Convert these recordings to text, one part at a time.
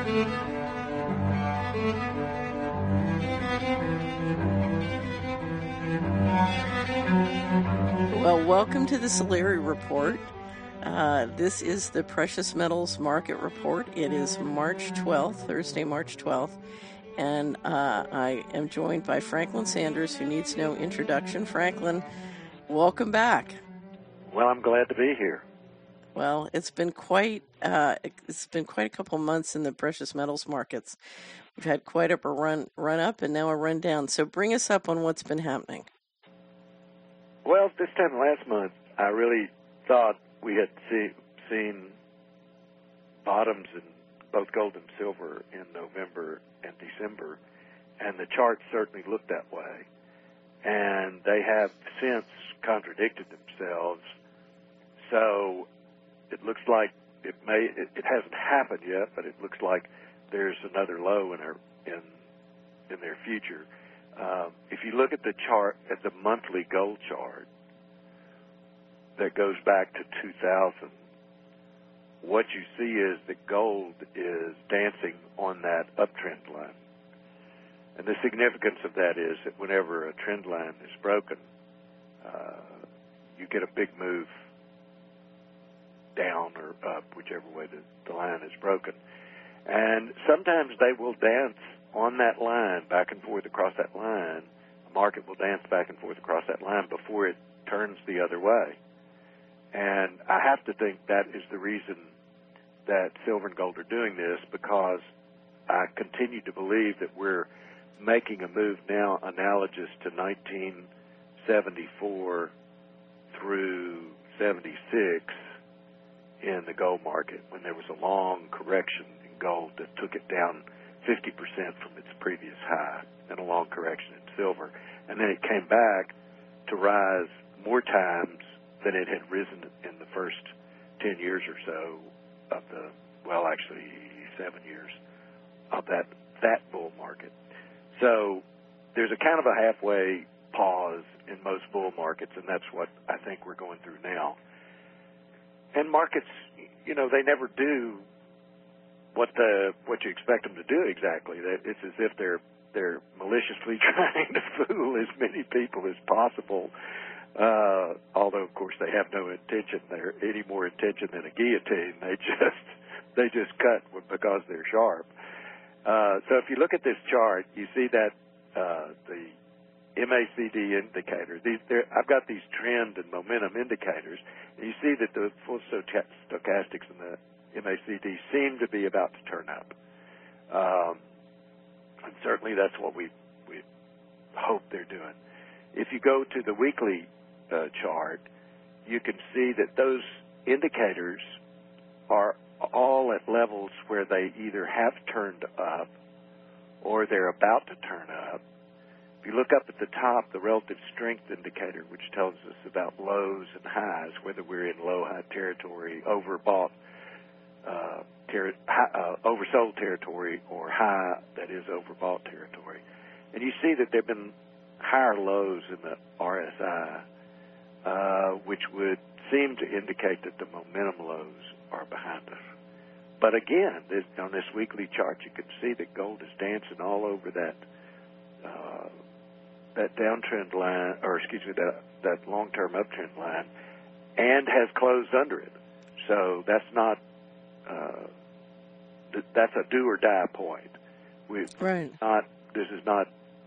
Well, welcome to the Solari Report. This is the Precious Metals Market Report. It is March 12th, Thursday, March 12th, and I am joined by Franklin Sanders, who needs no introduction. Franklin, welcome back. Well, I'm glad to be here. Well, it's been quite a couple months in the precious metals markets. We've had quite a run up and now a run down. So bring us up on what's been happening. Well, this time last month, I really thought we had seen bottoms in both gold and silver in November and December, and the charts certainly looked that way. And they have since contradicted themselves. So it looks like it hasn't happened yet, but it looks like there's another low in their future. If you look at the chart, at the monthly gold chart that goes back to 2000, what you see is that gold is dancing on that uptrend line. And the significance of that is that whenever a trend line is broken, you get a big move down or up, whichever way the line is broken. And sometimes they will dance on that line, back and forth across that line. The market will dance back and forth across that line before it turns the other way. And I have to think that is the reason that silver and gold are doing this, because I continue to believe that we're making a move now analogous to 1974 through 76 in the gold market, when there was a long correction in gold that took it down 50% from its previous high, and a long correction in silver. And then it came back to rise more times than it had risen in the first 10 years or so of the, well, actually 7 years of that bull market. So there's a kind of a halfway pause in most bull markets, and that's what I think we're going through now. And markets, they never do what you expect them to do exactly. It's as if they're maliciously trying to fool as many people as possible. Although of course they have no intention there, any more intention than a guillotine. They just cut because they're sharp. So if you look at this chart, you see that the MACD indicator. I've got these trend and momentum indicators, and you see that the full stochastics and the MACD seem to be about to turn up. And certainly that's what we hope they're doing. If you go to the weekly chart, you can see that those indicators are all at levels where they either have turned up or they're about to turn up. If you look up at the top, the relative strength indicator, which tells us about lows and highs, whether we're in low-high territory, overbought, oversold territory, or high, that is overbought territory. And you see that there have been higher lows in the RSI, which would seem to indicate that the momentum lows are behind us. But again, on this weekly chart, you can see that gold is dancing all over that downtrend line, that long-term uptrend line, and has closed under it. So that's not that's a do or die point. Right. This is not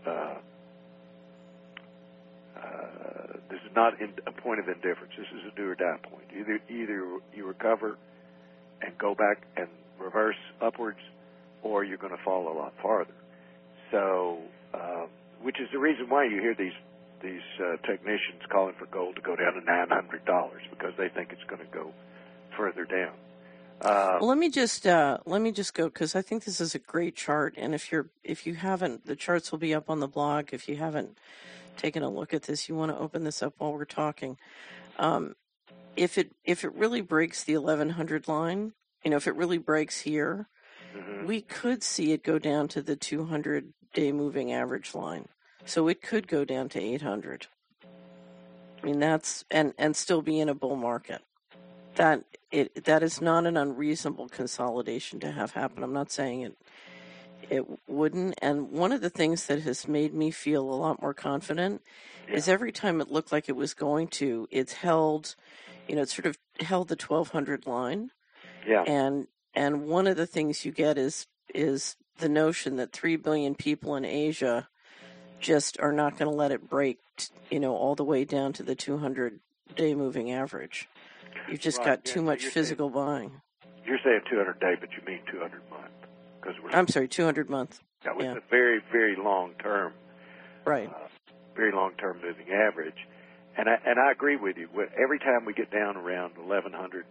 a point of indifference. This is a do or die point. Either you recover and go back and reverse upwards, or you're going to fall a lot farther. So, which is the reason why you hear these technicians calling for gold to go down to $900, because they think it's going to go further down. Well, let me just go, because I think this is a great chart, and if you haven't, the charts will be up on the blog. If you haven't taken a look at this, you want to open this up while we're talking. If it really breaks the 1100 line, if it really breaks here, we could see it go down to the 200-day moving average line. So it could go down to 800. I mean, that's and still be in a bull market. that is not an unreasonable consolidation to have happen. I'm not saying it wouldn't. And one of the things that has made me feel a lot more confident is every time it looked like it was going to, it's held, it sort of held the 1200 line. Yeah. And one of the things you get is the notion that 3 billion people in Asia just are not going to let it break, all the way down to the 200-day moving average. You've just got too much physical buying. You're saying 200-day, but you mean 200-month. I'm sorry, 200-month. That was a very, very long-term. Right. Very long-term moving average. And I agree with you. Every time we get down around $1,150,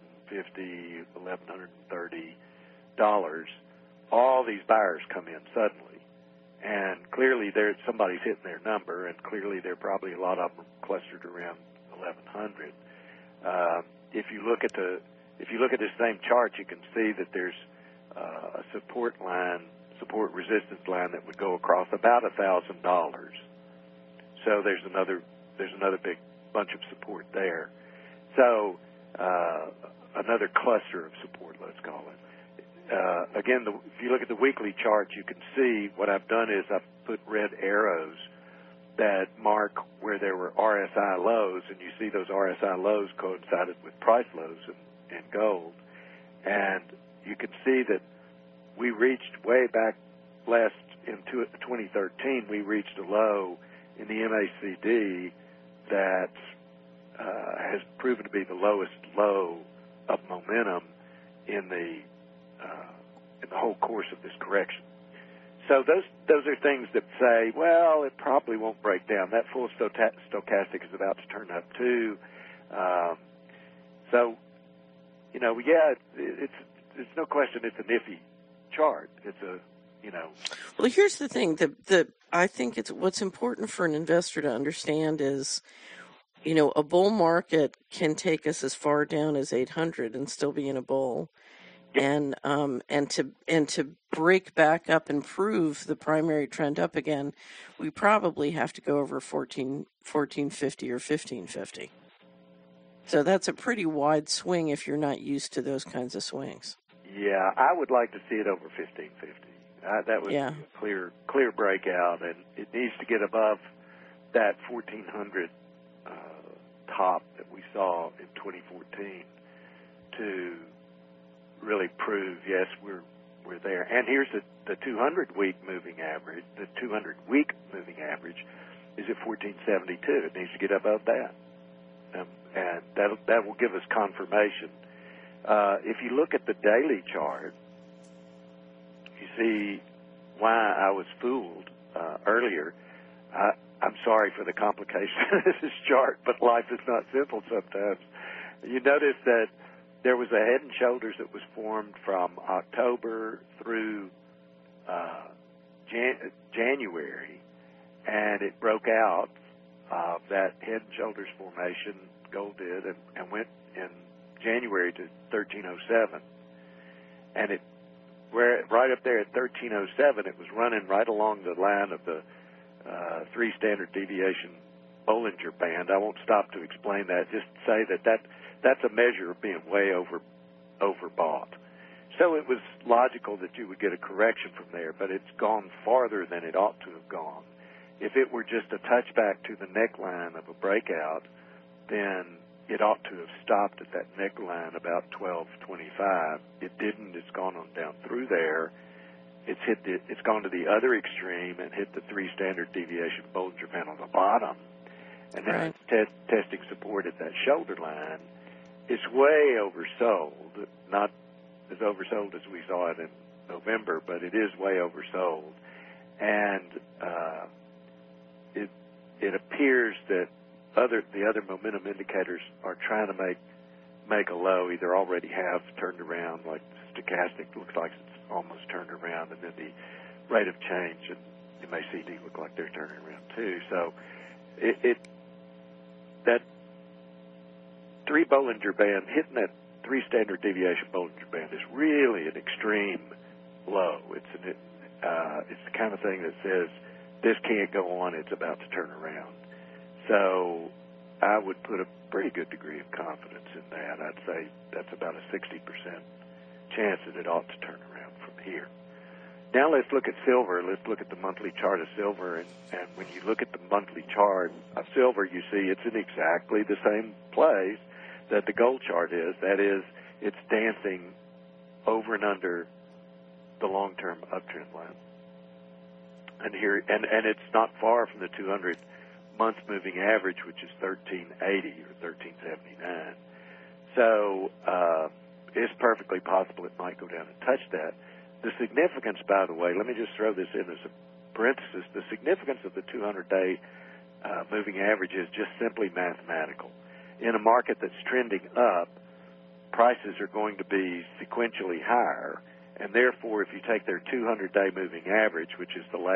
$1,130, all these buyers come in suddenly. And clearly somebody's hitting their number, and clearly there are probably a lot of them clustered around 1,100. If you look at this same chart, you can see that there's a support resistance line that would go across about $1,000. So there's another big bunch of support there. So another cluster of support, let's call it. Again, if you look at the weekly chart, you can see what I've done is I've put red arrows that mark where there were RSI lows, and you see those RSI lows coincided with price lows in gold. And you can see that we reached way back in 2013, we reached a low in the MACD that has proven to be the lowest low of momentum in the whole course of this correction. So those are things that say, well, it probably won't break down. That full stochastic is about to turn up too. So, it's no question it's an iffy chart. It's Well, here's the thing. I think what's important for an investor to understand is, a bull market can take us as far down as 800 and still be in a bull. And to break back up and prove the primary trend up again, we probably have to go over 1450 or 1550. So that's a pretty wide swing if you're not used to those kinds of swings. Yeah, I would like to see it over 1550. That would be a clear breakout, and it needs to get above that 1400 top that we saw in 2014 to really prove, yes, we're there. And here's the 200-week moving average. The 200-week moving average is at 1472. It needs to get above that, and that will give us confirmation. If you look at the daily chart, you see why I was fooled earlier. I'm sorry for the complication of this chart, but life is not simple sometimes. You notice that there was a head and shoulders that was formed from October through January, and it broke out of that head and shoulders formation, gold did, and went in January to 1307. And right up there at 1307, it was running right along the line of the 3 standard deviation Bollinger Band. I won't stop to explain that. Just say that's a measure of being way overbought. So it was logical that you would get a correction from there, but it's gone farther than it ought to have gone. If it were just a touchback to the neckline of a breakout, then it ought to have stopped at that neckline about 1225. It didn't. It's gone on down through there. It's gone to the other extreme and hit the 3 standard deviation Bollinger Band on the bottom, and now it's testing support at that shoulder line. It's way oversold, not as oversold as we saw it in November, but it is way oversold, and it appears that the other momentum indicators are trying to make a low, either already have turned around, like the stochastic looks like it's almost turned around, and then the rate of change and MACD look like they're turning around too. So that 3 Bollinger Band, hitting that 3 standard deviation Bollinger Band is really an extreme low. It's the kind of thing that says this can't go on, it's about to turn around. So I would put a pretty good degree of confidence in that. I'd say that's about a 60% chance that it ought to turn around from here. Now let's look at silver. Let's look at the monthly chart of silver. And when you look at the monthly chart of silver, you see it's in exactly the same place that the gold chart is. That is, it's dancing over and under the long-term uptrend line. And here, and it's not far from the 200-month moving average, which is 1380 or 1379. So it's perfectly possible it might go down and touch that. The significance, by the way, let me just throw this in as a parenthesis, the significance of the 200-day moving average is just simply mathematical. In a market that's trending up, prices are going to be sequentially higher, and therefore, if you take their 200-day moving average, which is the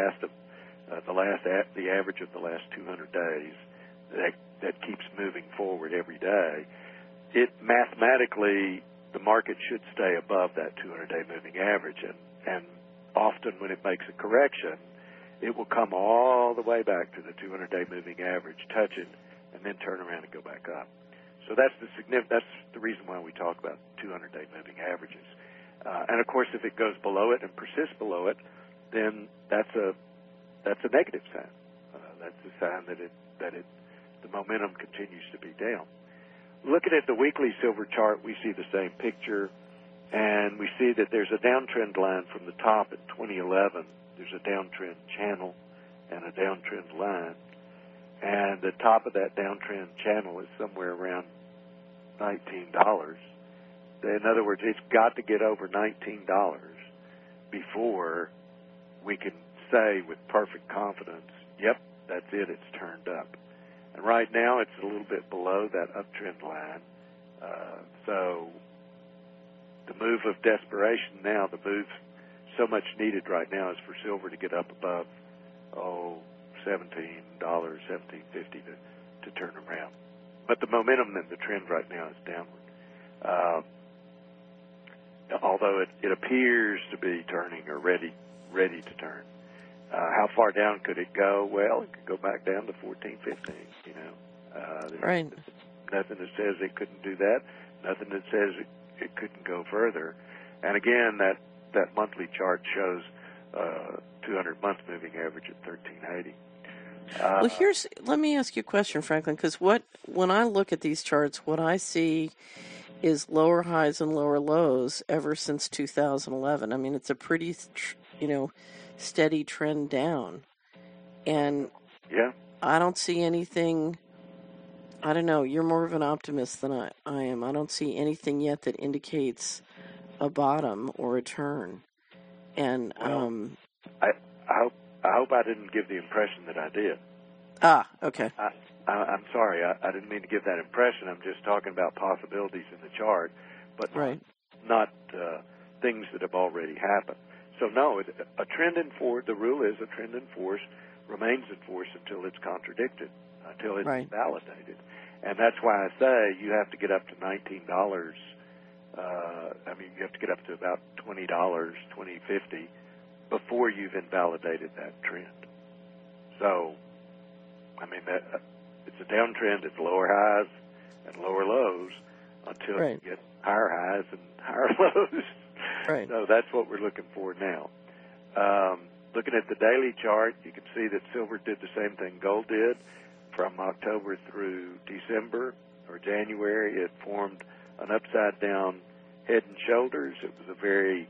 average of the last 200 days, that keeps moving forward every day, it mathematically, the market should stay above that 200-day moving average, and often when it makes a correction, it will come all the way back to the 200-day moving average, touch it, and then turn around and go back up. So that's the reason why we talk about 200-day moving averages. And of course, if it goes below it and persists below it, then that's a negative sign. That's a sign that the momentum continues to be down. Looking at the weekly silver chart, we see the same picture, and we see that there's a downtrend line from the top at 2011. There's a downtrend channel and a downtrend line, and the top of that downtrend channel is somewhere around $19. In other words, it's got to get over $19 before we can say with perfect confidence, yep, that's it, it's turned up. And right now it's a little bit below that uptrend line. So the move of desperation now, the move so much needed right now is for silver to get up above, $17, $17.50 to turn around. But the momentum and the trend right now is downward. Although it appears to be turning or ready to turn. How far down could it go? Well, it could go back down to 14, 15, There's Right. nothing that says it couldn't do that. Nothing that says it couldn't go further. And again, that monthly chart shows 200-month moving average at 1380. Well, let me ask you a question, Franklin, because when I look at these charts, what I see is lower highs and lower lows ever since 2011. I mean, it's a pretty, steady trend down. And yeah, I don't see anything, I don't know, you're more of an optimist than I am. I don't see anything yet that indicates a bottom or a turn. And I hope I didn't give the impression that I did. Okay. I'm sorry, I didn't mean to give that impression. I'm just talking about possibilities in the chart, but right. not things that have already happened. So no, a trend in force, the rule is a trend in force remains in force until it's contradicted, until it's right. validated. And that's why I say you have to get up to $19. You have to get up to about $20, $20.50 before you've invalidated that trend. So, it's a downtrend. It's lower highs and lower lows until right. you get higher highs and higher lows. Right. So that's what we're looking for now. Looking at the daily chart, you can see that silver did the same thing gold did. From October through December or January, it formed an upside-down head and shoulders. It was a very,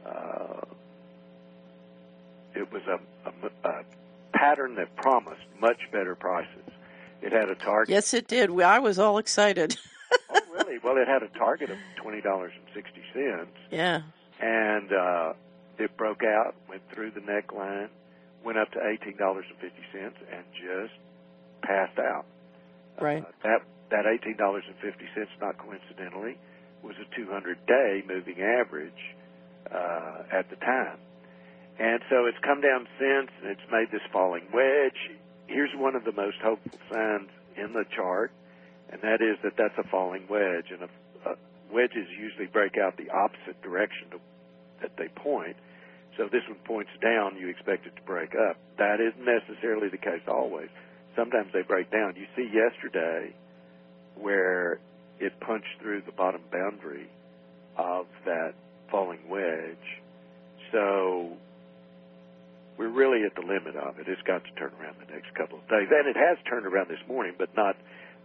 a pattern that promised much better prices. It had a target. Yes, it did. I was all excited. Oh, really? Well, it had a target of $20.60. Yeah. And it broke out, went through the neckline, went up to $18.50, and just passed out. Right. That $18.50, not coincidentally, was a 200-day moving average at the time. And so it's come down since, and it's made this falling wedge. Here's one of the most hopeful signs in the chart, and that is that that's a falling wedge. And wedges usually break out the opposite direction that they point. So if this one points down, you expect it to break up. That isn't necessarily the case always. Sometimes they break down. You see yesterday, where it punched through the bottom boundary of that falling wedge. So we're really at the limit of it. It's got to turn around the next couple of days. And it has turned around this morning, but not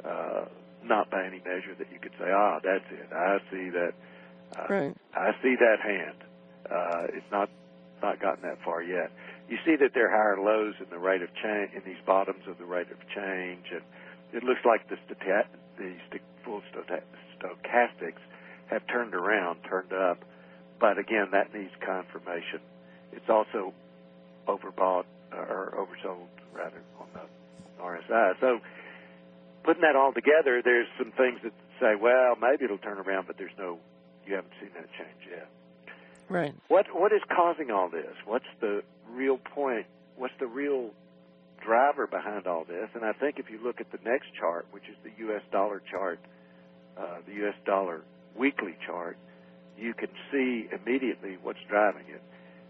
by any measure that you could say, that's it. I see that. Right. I see that hand. It's not gotten that far yet. You see that there are higher lows in the rate of change, in these bottoms of the rate of change, and it looks like the full stochastics have turned around, turned up, but again, that needs confirmation. It's also overbought or oversold, rather, on the RSI. So putting that all together, there's some things that say, well, maybe it'll turn around, but you haven't seen that change yet. Right. What is causing all this? What's the real point? What's the real driver behind all this? And I think if you look at the next chart, which is the U.S. dollar chart, the U.S. dollar weekly chart, you can see immediately what's driving it.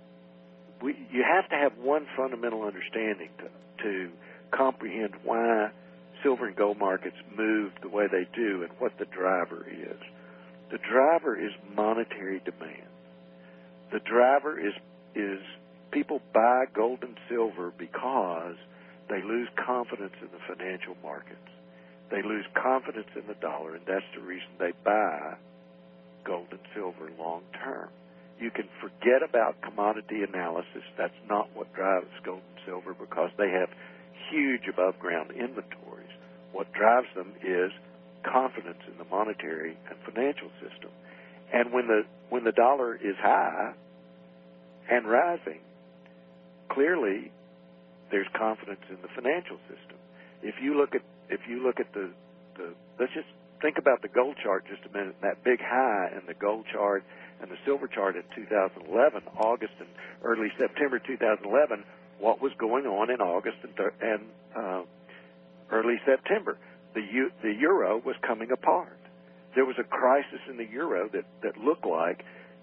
You have to have one fundamental understanding to comprehend why silver and gold markets move the way they do and what the driver is. The driver is monetary demand. The driver is people buy gold and silver because they lose confidence in the financial markets. They lose confidence in the dollar, and that's the reason they buy gold and silver long term. You can forget about commodity analysis. That's not what drives gold and silver because they have huge above-ground inventories. What drives them is confidence in the monetary and financial system. And when the dollar is high and rising, clearly there's confidence in the financial system. If you look at the let's just think about the gold chart just a minute, that big high in the gold chart and the silver chart in 2011, August and early September 2011, what was going on in August and early September? The euro was coming apart. There was a crisis in the euro that looked like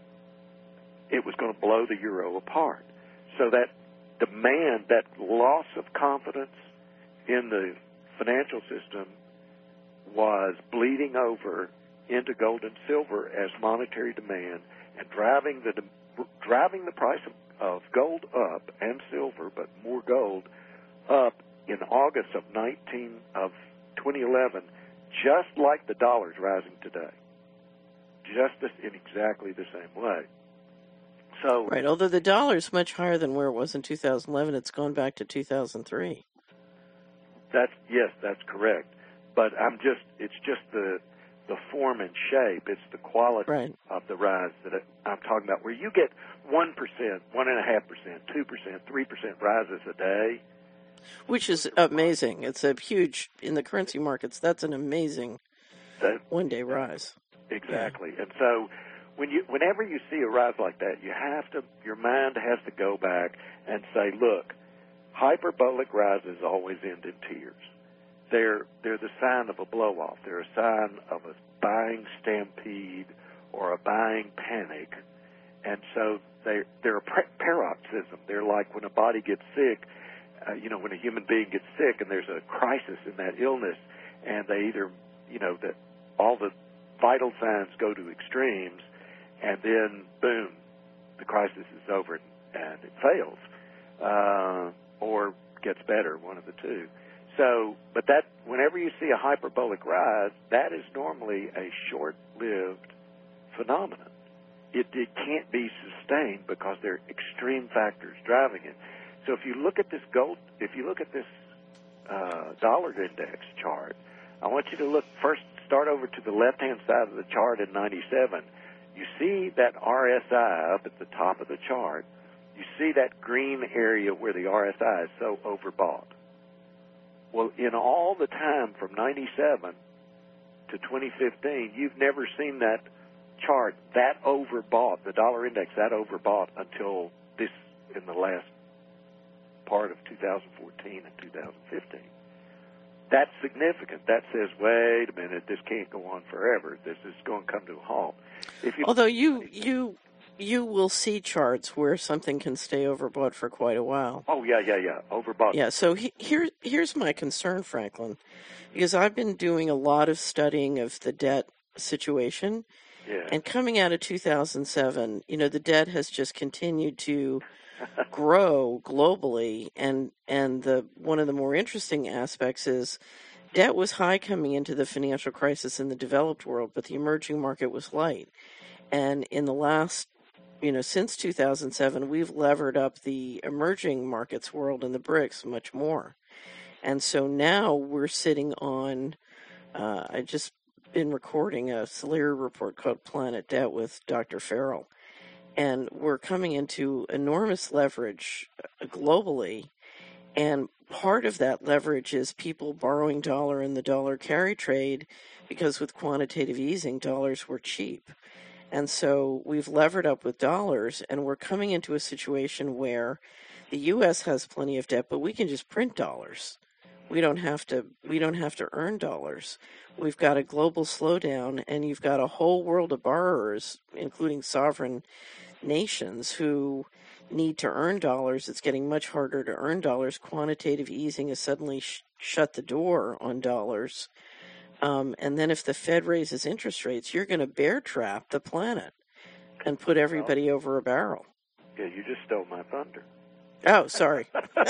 it was going to blow the euro apart. So that demand, that loss of confidence in the financial system was bleeding over into gold and silver as monetary demand and driving the price of gold up and silver, but more gold up in August of 2011, just like the dollar's rising today, in exactly the same way. So right, although the dollar's much higher than where it was in 2011, it's gone back to 2003. That's correct. But it's just the form and shape. It's the quality of the rise that I'm talking about, where you get 1%, 1.5%, 2%, 3% rises a day. Which is amazing. It's a huge, in the currency markets, that's an amazing one-day rise. Exactly. Yeah. And so whenever you see a rise like that, your mind has to go back and say, look, hyperbolic rises always end in tears. They're the sign of a blow-off. They're a sign of a buying stampede or a buying panic. And so they're a paroxysm. They're like when a body gets sick, when a human being gets sick and there's a crisis in that illness, and they either, that all the vital signs go to extremes, and then, boom, the crisis is over and it fails, or gets better, one of the two. So, but whenever you see a hyperbolic rise, that is normally a short-lived phenomenon. It can't be sustained because there are extreme factors driving it. So if you look at this dollar index chart, I want you to start over to the left-hand side of the chart in 97. You see that RSI up at the top of the chart. You see that green area where the RSI is so overbought. Well, in all the time from 97 to 2015, you've never seen that chart that overbought, the dollar index that overbought until in the last part of 2014 and 2015. That's significant. That says, wait a minute, this can't go on forever. This is going to come to a halt. Although you you will see charts where something can stay overbought for quite a while. Oh, yeah. Overbought. Yeah, so here's my concern, Franklin, because I've been doing a lot of studying of the debt situation, Yeah. and coming out of 2007, the debt has just continued to grow globally, and the one of the more interesting aspects is debt was high coming into the financial crisis in the developed world, but the emerging market was light. And in the last, since 2007, we've levered up the emerging markets world and the BRICS much more. And so now we're sitting on, I just been recording a Solari report called Planet Debt with Dr. Farrell. And we're coming into enormous leverage globally. And part of that leverage is people borrowing dollar in the dollar carry trade because with quantitative easing, dollars were cheap. And so we've levered up with dollars, and we're coming into a situation where the U.S. has plenty of debt, but we can just print dollars. We don't have to earn dollars. We've got a global slowdown, and you've got a whole world of borrowers, including sovereign nations, who need to earn dollars. It's getting much harder to earn dollars. Quantitative easing has suddenly shut the door on dollars. And then if the Fed raises interest rates, you're going to bear trap the planet and put everybody over a barrel. Yeah, you just stole my thunder. Oh, sorry.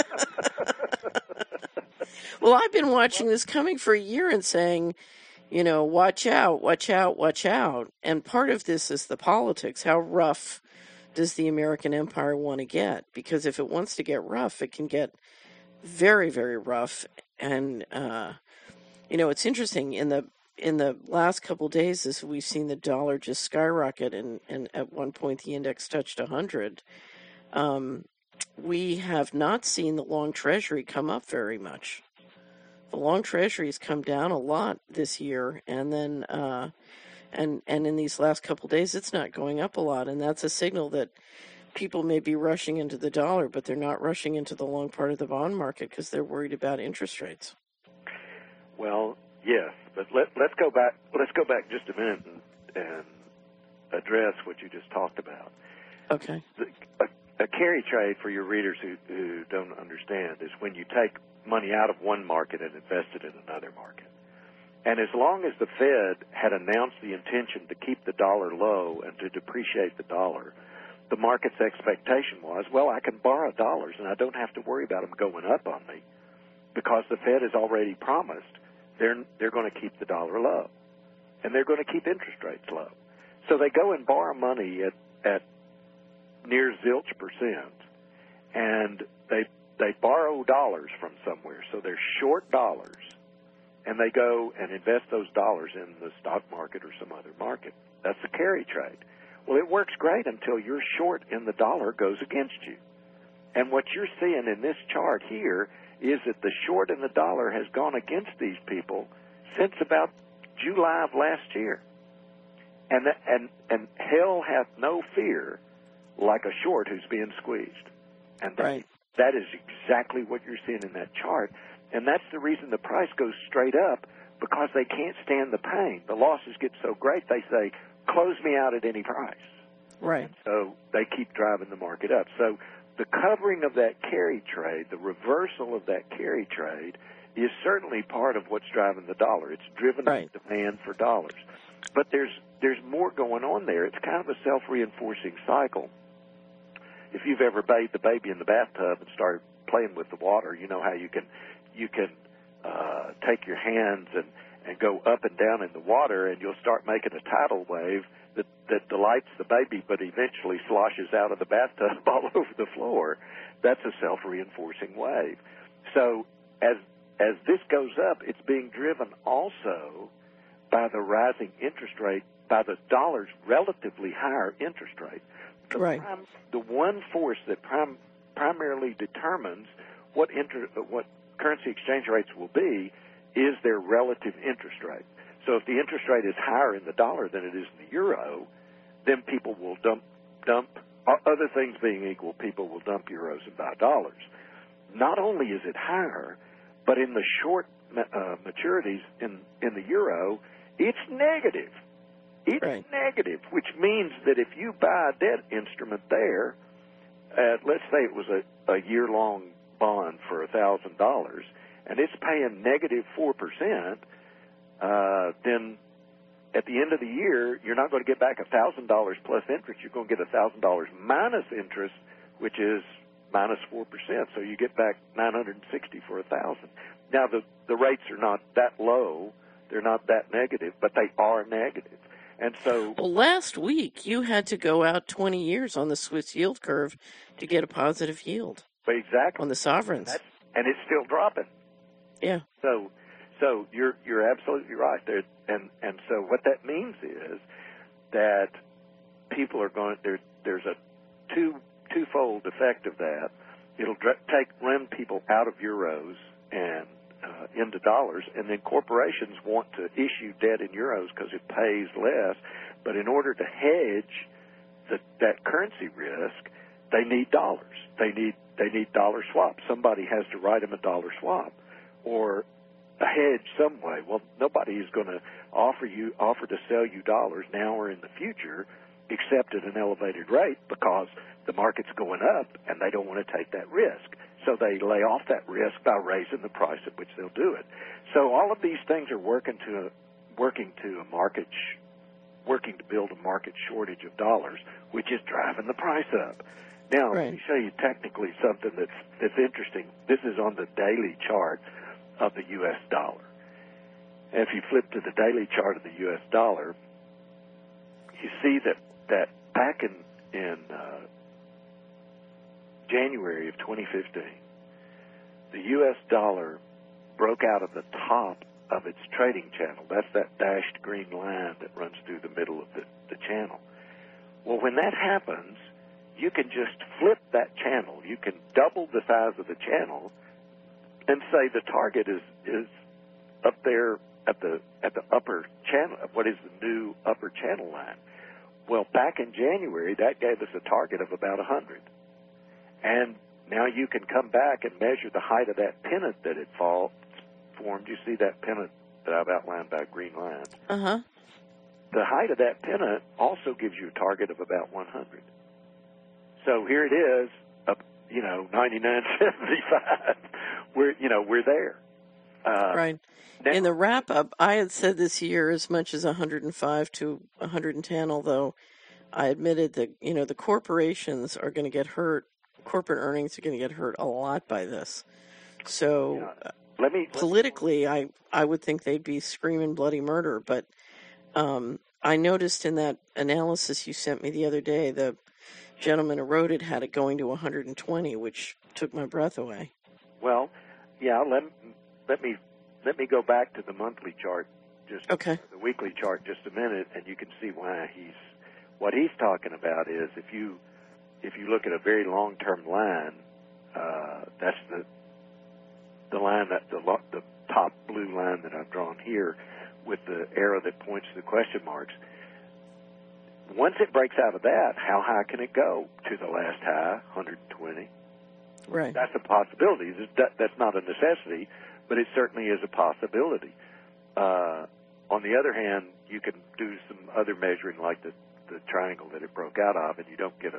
Well, I've been watching this coming for a year and saying, watch out, watch out, watch out. And part of this is the politics. How rough does the American empire want to get? Because if it wants to get rough, it can get very, very rough. And, it's interesting. In the last couple of days, as we've seen the dollar just skyrocket, and at one point the index touched 100, we have not seen the long treasury come up very much. The long treasury has come down a lot this year, and then and in these last couple of days, it's not going up a lot, and that's a signal that people may be rushing into the dollar, but they're not rushing into the long part of the bond market because they're worried about interest rates. Well, yes, but let's go back. Let's go back just a minute and address what you just talked about. Okay. A carry trade, for your readers who don't understand, is when you take money out of one market and invest it in another market. And as long as the Fed had announced the intention to keep the dollar low and to depreciate the dollar, the market's expectation was, well, I can borrow dollars and I don't have to worry about them going up on me because the Fed has already promised they're going to keep the dollar low and they're going to keep interest rates low. So they go and borrow money at near zilch percent, and they borrow dollars from somewhere, so they're short dollars, and they go and invest those dollars in the stock market or some other market. That's a carry trade. Well, it works great until your short in the dollar goes against you. And what you're seeing in this chart here is that the short in the dollar has gone against these people since about July of last year. And hell hath no fear like a short who's being squeezed. And right. That is exactly what you're seeing in that chart. And that's the reason the price goes straight up, because they can't stand the pain. The losses get so great, they say, close me out at any price. Right. And so they keep driving the market up. So the covering of that carry trade, the reversal of that carry trade, is certainly part of what's driving the dollar. It's driven right. the demand for dollars. But there's more going on there. It's kind of a self-reinforcing cycle. If you've ever bathed the baby in the bathtub and started playing with the water, you know how you can take your hands and go up and down in the water, and you'll start making a tidal wave that delights the baby, but eventually sloshes out of the bathtub all over the floor. That's a self-reinforcing wave. So as this goes up, it's being driven also by the rising interest rate, by the dollar's relatively higher interest rate. Right. The one force that primarily determines what currency exchange rates will be is their relative interest rate. So if the interest rate is higher in the dollar than it is in the euro, then people will dump other things being equal, people will dump euros and buy dollars. Not only is it higher, but in the short maturities in the euro, it's negative. It's Right. negative, which means that if you buy a debt instrument there, let's say it was a year-long bond for $1,000, and it's paying negative 4%, then at the end of the year, you're not going to get back $1,000 plus interest. You're going to get $1,000 minus interest, which is minus 4%. So you get back $960 for $1,000. Now the rates are not that low; they're not that negative, but they are negative. And so, Well, last week you had to go out 20 years on the Swiss yield curve to get a positive yield exactly on the sovereigns. And it's still dropping. Yeah. So you're absolutely right there. And so what that means is that people are going there's a twofold effect of that. It'll run people out of euros and into dollars, and then corporations want to issue debt in euros because it pays less. But in order to hedge that currency risk, they need dollars. They need dollar swaps. Somebody has to write them a dollar swap or a hedge some way. Well, nobody is going to offer to sell you dollars now or in the future except at an elevated rate because the market's going up and they don't want to take that risk. So they lay off that risk by raising the price at which they'll do it. So all of these things are working to build a market shortage of dollars, which is driving the price up. Now, Right. Let me show you technically something that's interesting. This is on the daily chart of the U.S. dollar. And if you flip to the daily chart of the U.S. dollar, you see that back in January of 2015, the U.S. dollar broke out of the top of its trading channel. That's that dashed green line that runs through the middle of the channel. Well, when that happens, you can just flip that channel. You can double the size of the channel and say the target is up there at the upper channel. What is the new upper channel line? Well, back in January, that gave us a target of about 100. And now you can come back and measure the height of that pennant that it formed. You see that pennant that I've outlined by green lines? Uh-huh. The height of that pennant also gives you a target of about 100. So here it is, 99.75. We're there. Right. Now, In the wrap-up, I had said this year as much as 105 to 110, although I admitted that, the corporations are going to get hurt. Corporate earnings are going to get hurt a lot by this. So politically, I would think they'd be screaming bloody murder. But I noticed in that analysis you sent me the other day, the gentleman who wrote it had it going to 120, which took my breath away. Well, yeah, let me go back to the monthly chart, Okay. the weekly chart, just a minute, and you can see why what he's talking about is if you look at a very long-term line, that's the line that the top blue line that I've drawn here with the arrow that points to the question marks. Once it breaks out of that, how high can it go to the last high, 120? Right. That's a possibility. That's not a necessity, but it certainly is a possibility. On the other hand, you can do some other measuring like the triangle that it broke out of, and you don't get a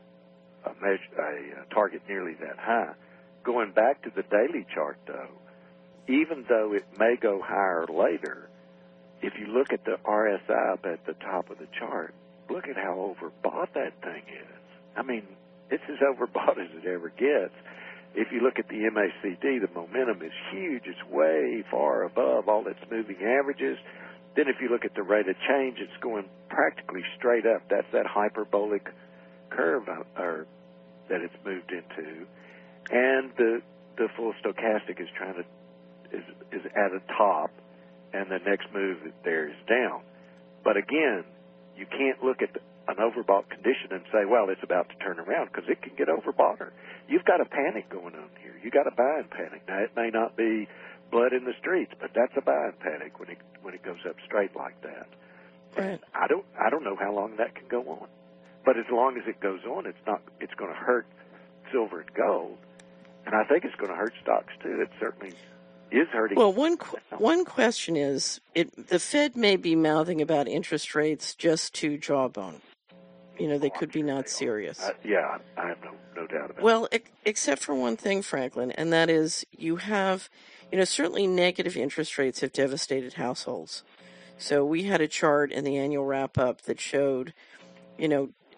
target nearly that high. Going back to the daily chart, though, even though it may go higher later, if you look at the RSI up at the top of the chart, look at how overbought that thing is. I mean, it's as overbought as it ever gets. If you look at the MACD, the momentum is huge. It's way far above all its moving averages. Then if you look at the rate of change, it's going practically straight up. That's that hyperbolic curve that it's moved into. And the full stochastic is is at a top, and the next move there is down. But again, you can't look at an overbought condition and say, well, it's about to turn around, because it can get overbought. You've got a panic going on here. You've got a buying panic. Now, it may not be blood in the streets, but that's a buying panic when it goes up straight like that. Right. I don't know how long that can go on. But as long as it goes on, it's going to hurt silver and gold. And I think it's going to hurt stocks too. It's certainly is hurting. Well, one question is, the Fed may be mouthing about interest rates just to jawbone. They could be not serious. Yeah, I have no doubt about it. Well, except for one thing, Franklin, and that is you have, certainly negative interest rates have devastated households. So we had a chart in the annual wrap-up that showed, in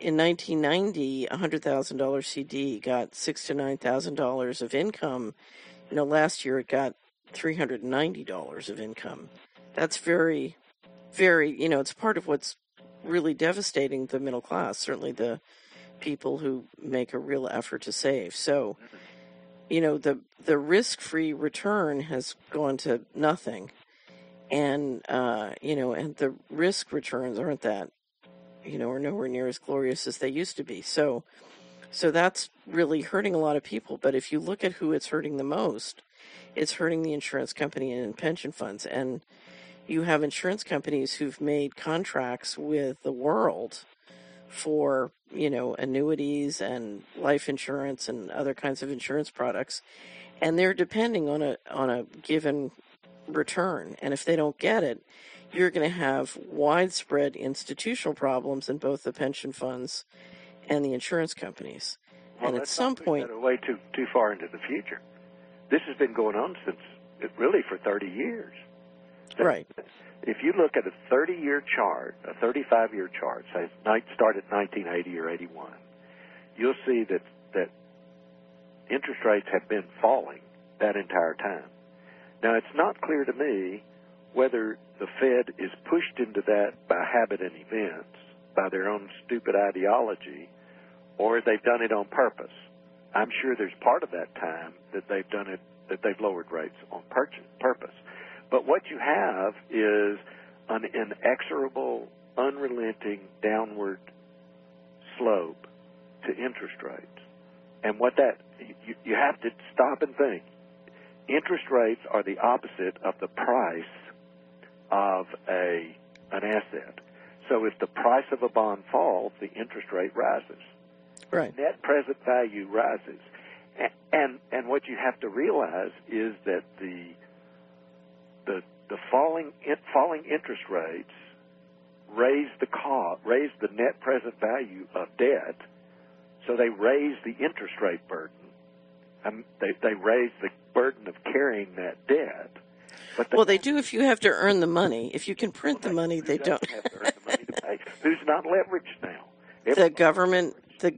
1990, a $100,000 CD got $6,000 to $9,000 of income. Last year it got $390 of income. That's very, very, it's part of what's really devastating the middle class, certainly the people who make a real effort to save. So, the risk-free return has gone to nothing. And, and the risk returns aren't that, are nowhere near as glorious as they used to be. So that's really hurting a lot of people. But if you look at who it's hurting the most, it's hurting the insurance company and pension funds. And you have insurance companies who've made contracts with the world for, annuities and life insurance and other kinds of insurance products. And they're depending on a given return. And if they don't get it, you're going to have widespread institutional problems in both the pension funds and the insurance companies. Well, and at some point, way too far into the future. This has been going on really for 30 years. Right. If you look at a 30-year chart, a 35-year chart, say started 1980 or 81, you'll see that interest rates have been falling that entire time. Now, it's not clear to me whether the Fed is pushed into that by habit and events, by their own stupid ideology, or they've done it on purpose. I'm sure there's part of that time that they've done it, that they've lowered rates on purpose. But what you have is an inexorable, unrelenting downward slope to interest rates. And what you have to stop and think. Interest rates are the opposite of the price of an asset. So if the price of a bond falls, the interest rate rises. Right. Net present value rises. And what you have to realize is that the falling interest rates raise the net present value of debt, so they raise the interest rate burden. They raise the burden of carrying that debt. But they do if you have to earn the money. If you can print the money, they don't. Have to earn the money to pay. Who's not leveraged now? The government, the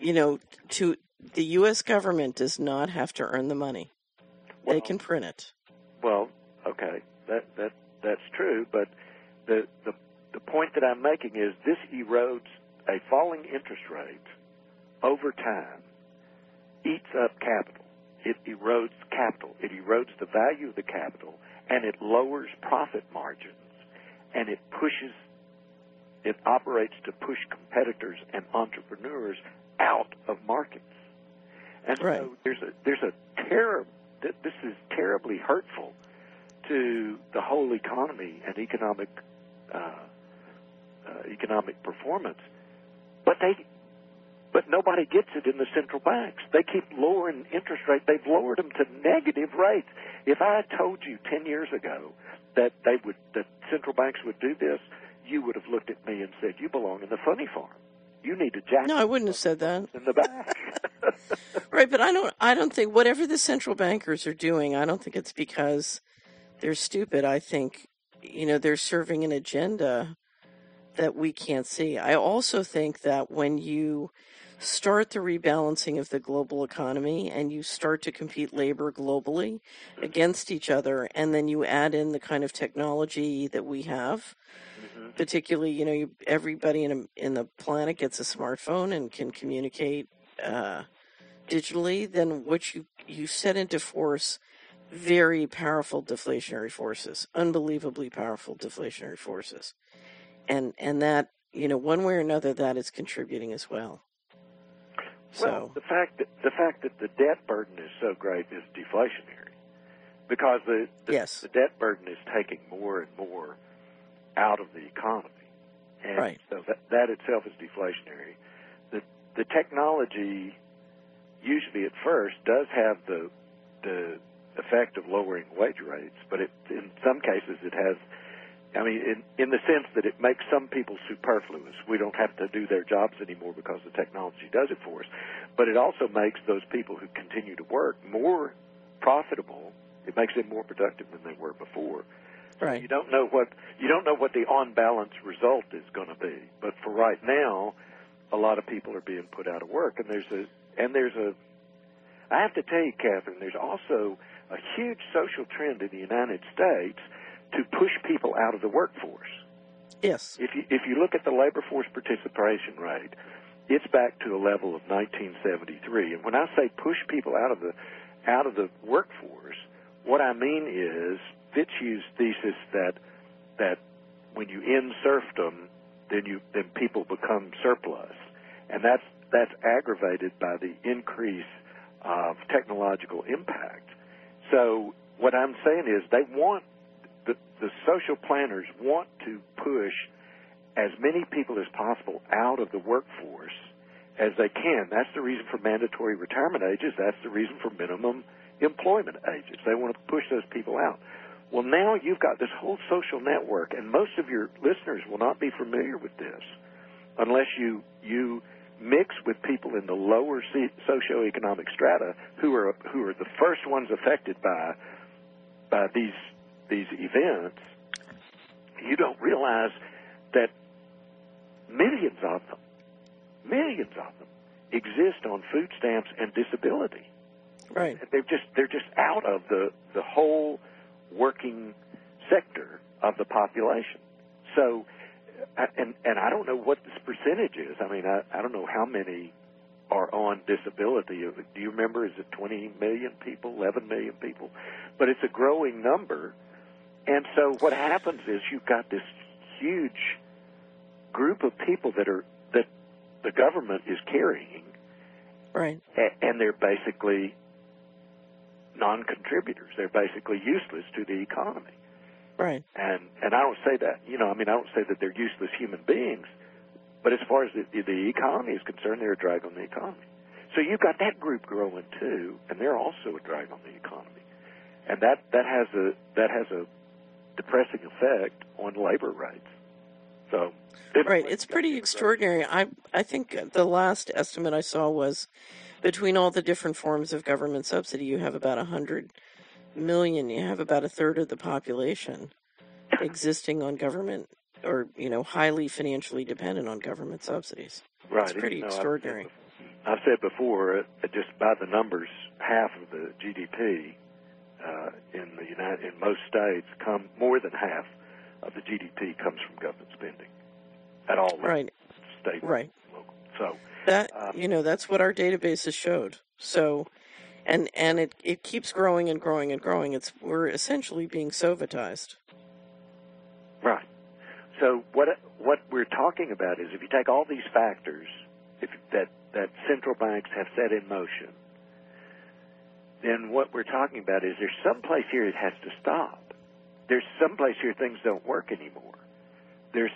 U.S. government does not have to earn the money. They can print it. Well, okay, that's true. But the point that I'm making is this erodes a falling interest rate over time. Eats up capital. It erodes capital. It erodes the value of the capital, and it lowers profit margins, and it operates to push competitors and entrepreneurs out of markets. And right. So this is terribly hurtful to the whole economy and economic performance. But nobody gets it in the central banks. They keep lowering interest rates. They've lowered them to negative rates. If I had told you 10 years ago that central banks would do this, you would have looked at me and said, "You belong in the funny farm. You need to jack." No, I wouldn't have said that. In the back. Right, but I don't think whatever the central bankers are doing, I don't think it's because they're stupid. I think, they're serving an agenda that we can't see. I also think that when you start the rebalancing of the global economy and you start to compete labor globally against each other, and then you add in the kind of technology that we have, particularly, everybody in the planet gets a smartphone and can communicate digitally, then what you set into force very powerful deflationary forces, unbelievably powerful deflationary forces. And that, one way or another, that is contributing as well. Well, the fact that the debt burden is so great is deflationary, because the debt burden is taking more and more out of the economy, and right. So that itself is deflationary. The technology usually at first does have the effect of lowering wage rates, but in some cases it has, I mean, in the sense that it makes some people superfluous. We don't have to do their jobs anymore because the technology does it for us. But it also makes those people who continue to work more profitable. It makes them more productive than they were before. Right. You don't know what the on balance result is going to be. But for right now, a lot of people are being put out of work, and there's a. I have to tell you, Catherine, there's also a huge social trend in the United States to push people out of the workforce. Yes. If you look at the labor force participation rate, it's back to a level of 1973. And when I say push people out of the workforce, what I mean is Fitzhugh's thesis that when you end serfdom, then people become surplus, and that's aggravated by the increase of technological impact. So what I'm saying is the social planners want to push as many people as possible out of the workforce as they can. That's the reason for mandatory retirement ages. That's the reason for minimum employment ages. They want to push those people out. Well, now you've got this whole social network, and most of your listeners will not be familiar with this unless you mix with people in the lower socioeconomic strata who are the first ones affected by these events. You don't realize that millions of them exist on food stamps and disability. Right. They're just out of the whole working sector of the population. So, and I don't know what this percentage is. I mean, I don't know how many are on disability. Do you remember? Is it 20 million people, 11 million people? But it's a growing number. And so what happens is you've got this huge group of people that the government is carrying. Right. And they're basically non-contributors. They're basically useless to the economy. Right. And I don't say that, I don't say that they're useless human beings, but as far as the economy is concerned, they're a drag on the economy. So you've got that group growing too, and they're also a drag on the economy. And that has a depressing effect on labor rates. So right, it's pretty extraordinary. I think the last estimate I saw was between all the different forms of government subsidy, you have about 100 million. You have about a third of the population existing on government or, highly financially dependent on government subsidies. Right. It's pretty extraordinary. I've said before, just by the numbers, half of the GDP in most states more than half of the GDP comes from government spending at all levels, right. State, right, local. So that that's what our databases showed. So, and it keeps growing and growing and growing. We're essentially being Sovietized. Right. So what we're talking about is if you take all these factors that central banks have set in motion, then what we're talking about is there's some place here it has to stop. There's some place here things don't work anymore. There's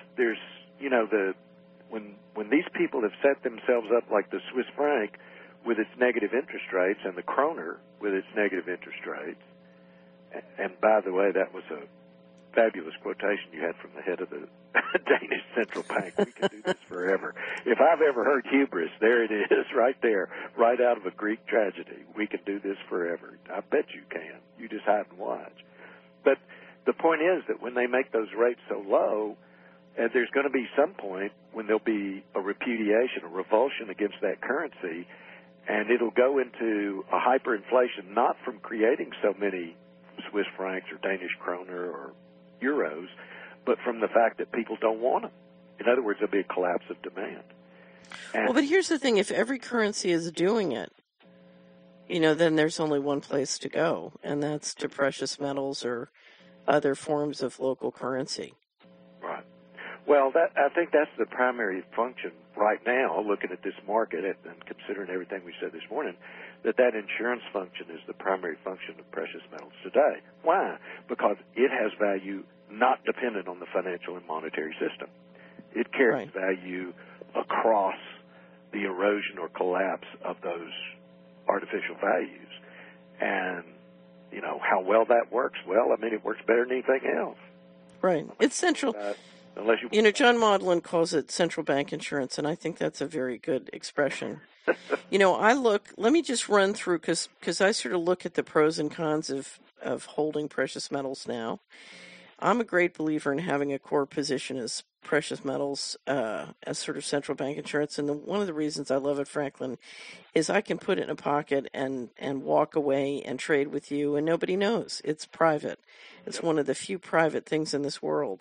when these people have set themselves up like the Swiss franc with its negative interest rates and the kroner with its negative interest rates, and by the way, that was a fabulous quotation you had from the head of the Danish central bank. We can do this forever. If I've ever heard hubris, there it is, right there, right out of a Greek tragedy. We can do this forever. I bet you can. You just hide and watch. But the point is that when they make those rates so low, there's going to be some point when there'll be a repudiation, a revulsion against that currency, and it'll go into a hyperinflation, not from creating so many Swiss francs or Danish kroner or euros, but from the fact that people don't want them. In other words, there'll be a collapse of demand. Well, but here's the thing. If every currency is doing it, then there's only one place to go, and that's to precious metals or other forms of local currency. Right. Well, I think that's the primary function right now, looking at this market and considering everything we said this morning, that insurance function is the primary function of precious metals today. Why? Because it has value not dependent on the financial and monetary system. It carries value across the erosion or collapse of those artificial values. And how well that works. Well, I mean, it works better than anything else. Right. It's central. Unless you. John Maudlin calls it central bank insurance, and I think that's a very good expression. Let me just run through, because I sort of look at the pros and cons of holding precious metals now. I'm a great believer in having a core position as precious metals as sort of central bank insurance. And one of the reasons I love it, Franklin, is I can put it in a pocket and walk away and trade with you, and nobody knows. It's private. It's one of the few private things in this world.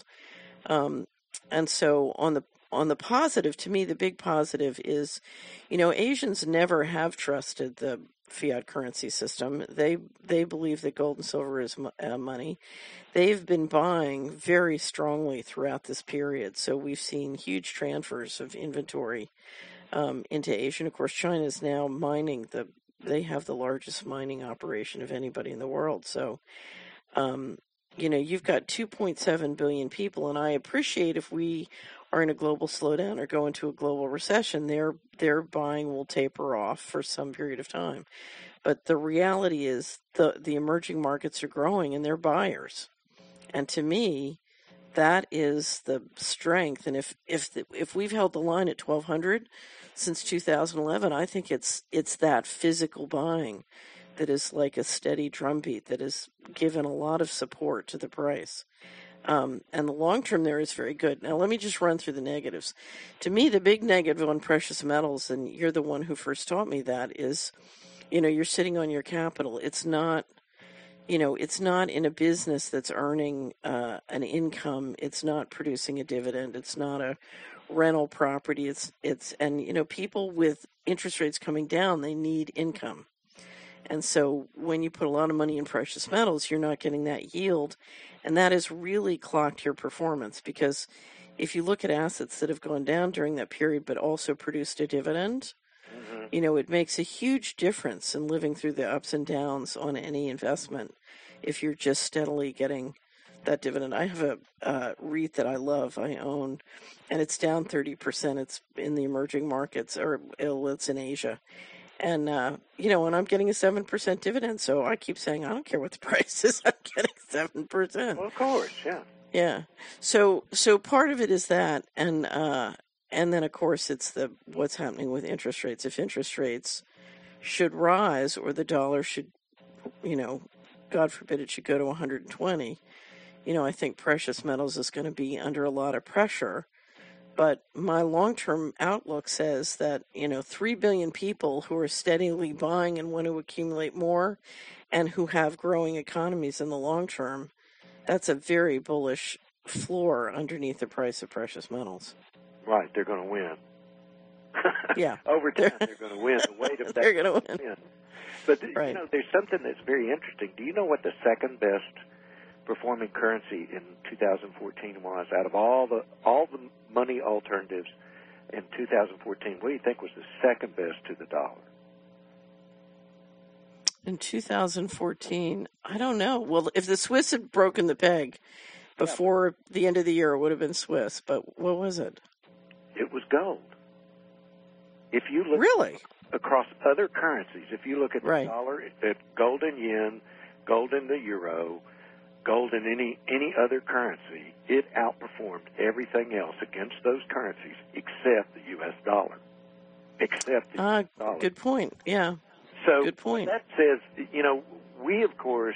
And so on the positive, to me, the big positive is, Asians never have trusted the fiat currency system. They believe that gold and silver is money. They've been buying very strongly throughout this period. So we've seen huge transfers of inventory into Asia. And of course, China is now mining they have the largest mining operation of anybody in the world. So, you've got 2.7 billion people, and I appreciate if we are in a global slowdown or go into a global recession, their buying will taper off for some period of time. But the reality is the emerging markets are growing and they're buyers. And to me, that is the strength. And if we've held the line at 1,200 since 2011, I think it's that physical buying that is like a steady drumbeat that has given a lot of support to the price. And the long term there is very good. Now, let me just run through the negatives. To me, the big negative on precious metals, and you're the one who first taught me that, is, you're sitting on your capital. It's not, it's not in a business that's earning an income. It's not producing a dividend. It's not a rental property. And people with interest rates coming down, they need income. And so when you put a lot of money in precious metals, you're not getting that yield. And that has really clocked your performance, because if you look at assets that have gone down during that period but also produced a dividend, it makes a huge difference in living through the ups and downs on any investment if you're just steadily getting that dividend. I have a REIT that I love, I own, and it's down 30%. It's in the emerging markets, or it's in Asia. And, and I'm getting a 7% dividend. So I keep saying, I don't care what the price is. I'm getting 7%. Well, of course, yeah. Yeah. So part of it is that. And then, of course, it's what's happening with interest rates. If interest rates should rise, or the dollar should, God forbid it should go to 120, I think precious metals is going to be under a lot of pressure. But my long-term outlook says that, 3 billion people who are steadily buying and want to accumulate more, and who have growing economies in the long term, that's a very bullish floor underneath the price of precious metals. Right, they're going to win. Yeah. Over time, they're going to win. The weight of that. They're going to win. But, right. There's something that's very interesting. Do you know what the second best performing currency in 2014 was? Out of all the money alternatives in 2014, what do you think was the second best to the dollar? In 2014, I don't know. Well, if the Swiss had broken the peg before the end of the year, it would have been Swiss. But what was it? It was gold. If you look really across other currencies, if you look at the right. dollar, at gold and yen, gold and the euro, gold in any other currency, it outperformed everything else against those currencies except the U.S. dollar. Except the US dollar. Good point. Yeah. So good point. That says, we of course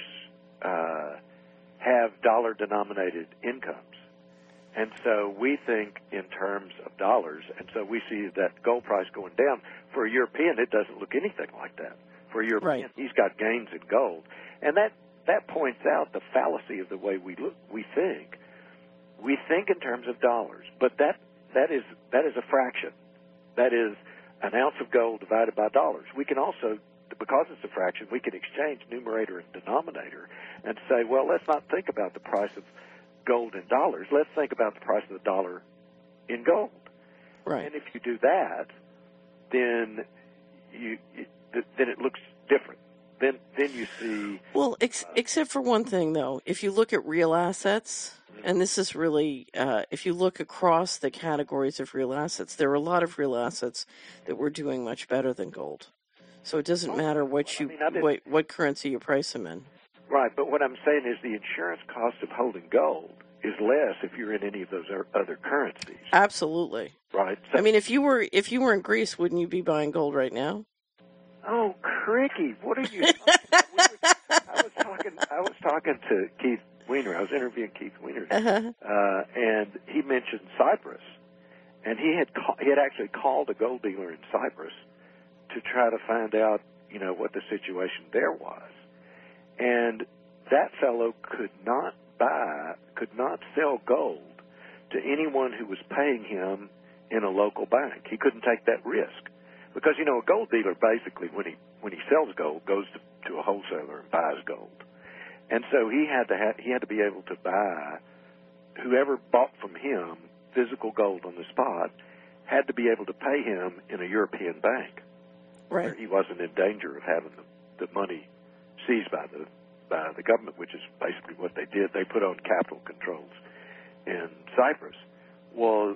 have dollar-denominated incomes, and so we think in terms of dollars, and so we see that gold price going down. For a European, it doesn't look anything like that. For a European, he's got gains in gold, and that points out the fallacy of the way we think. We think in terms of dollars, but that is a fraction. That is an ounce of gold divided by dollars. We can also, because it's a fraction, we can exchange numerator and denominator and say, well, let's not think about the price of gold in dollars. Let's think about the price of the dollar in gold. Right. And if you do that, then it looks different. Then you see... Well, except for one thing, though. If you look at real assets, and this is really, if you look across the categories of real assets, there are a lot of real assets that were doing much better than gold. So it doesn't matter what currency you price them in. Right, but what I'm saying is the insurance cost of holding gold is less if you're in any of those other currencies. Absolutely. Right. So, I mean, if you were in Greece, wouldn't you be buying gold right now? Oh, cricky! What are you talking about? I was talking to Keith Weiner. I was interviewing Keith Weiner, and he mentioned Cyprus, and he had actually called a gold dealer in Cyprus to try to find out, what the situation there was. And that fellow could not sell gold to anyone who was paying him in a local bank. He couldn't take that risk because, a gold dealer basically, when he sells gold, goes to a wholesaler and buys gold. And so he had to be able to buy, whoever bought from him physical gold on the spot had to be able to pay him in a European bank. Right. Where he wasn't in danger of having the money seized by the government, which is basically what they did. They put on capital controls in Cyprus. Well,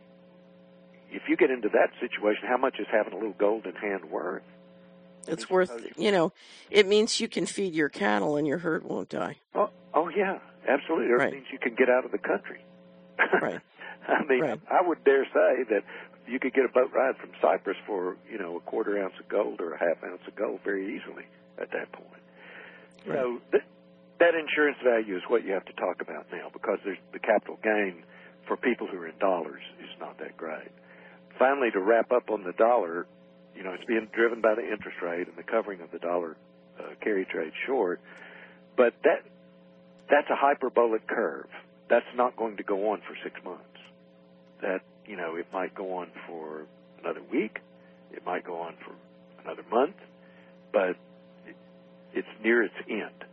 if you get into that situation, how much is having a little gold in hand worth? It's worth, it means you can feed your cattle and your herd won't die. Oh yeah, absolutely. Or it means you can get out of the country. Right. I mean, right. I would dare say that you could get a boat ride from Cyprus for, a quarter ounce of gold or a half ounce of gold very easily at that point. Right. So that insurance value is what you have to talk about now because there's the capital gain for people who are in dollars is not that great. Finally, to wrap up on the dollar, it's being driven by the interest rate and the covering of the dollar carry trade short, but that's a hyperbolic curve. That's not going to go on for 6 months. That, it might go on for another week, it might go on for another month, but it's near its end,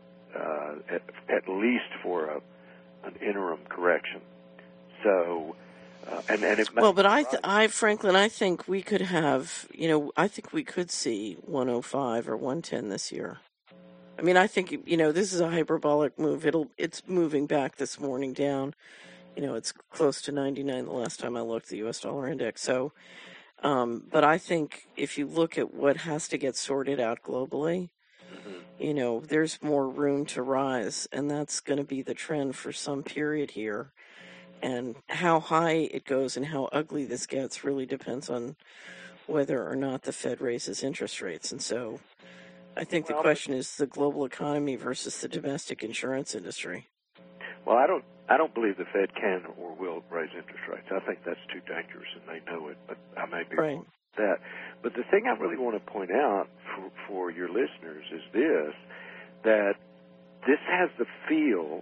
at least for an interim correction. So, and it well, but Franklin, I think we could have, I think we could see 105 or 110 this year. I mean, I think, this is a hyperbolic move. It's moving back this morning down. It's close to 99 the last time I looked, the U.S. dollar index. So, but I think if you look at what has to get sorted out globally, there's more room to rise, and that's going to be the trend for some period here. And how high it goes and how ugly this gets really depends on whether or not the Fed raises interest rates. And so I think the question is the global economy versus the domestic insurance industry. Well, I don't believe the Fed can or will raise interest rates. I think that's too dangerous, and they know it, but I may be wrong with that. But the thing I really want to point out for your listeners is that this has the feel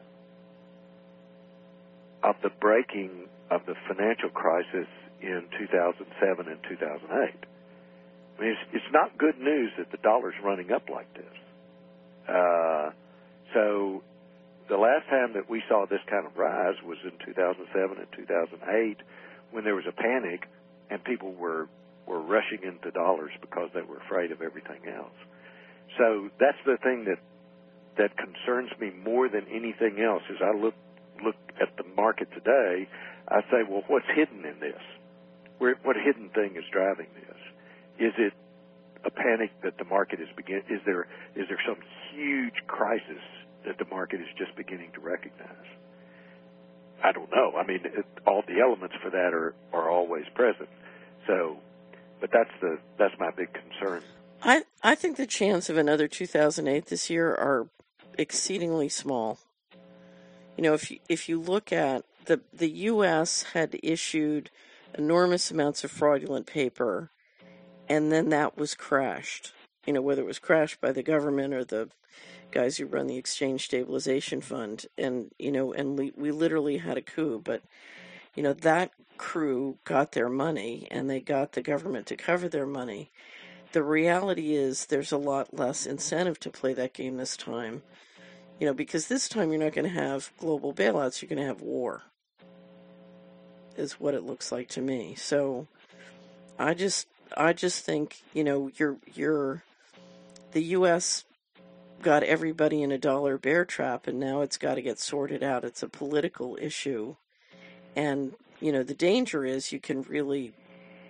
of the breaking of the financial crisis in 2007 and 2008. I mean, it's not good news that the dollar's running up like this. So the last time that we saw this kind of rise was in 2007 and 2008 when there was a panic and people were rushing into dollars because they were afraid of everything else. So that's the thing that concerns me more than anything else. As I look at the market today, I say, well, what's hidden in this? What hidden thing is driving this? Is it a panic that the market is Is there some huge crisis that the market is just beginning to recognize? I don't know. I mean, all the elements for that are always present. So, but that's my big concern. I think the chance of another 2008 this year are exceedingly small. If you look at the U.S. had issued enormous amounts of fraudulent paper, and then that was crashed. Whether it was crashed by the government or the guys who run the Exchange Stabilization Fund, and we literally had a coup. But that crew got their money, and they got the government to cover their money. The reality is there's a lot less incentive to play that game this time. Because this time you're not going to have global bailouts, you're going to have war, is what it looks like to me. So I just think, the U.S. got everybody in a dollar bear trap, and now it's got to get sorted out. It's a political issue. And, the danger is you can really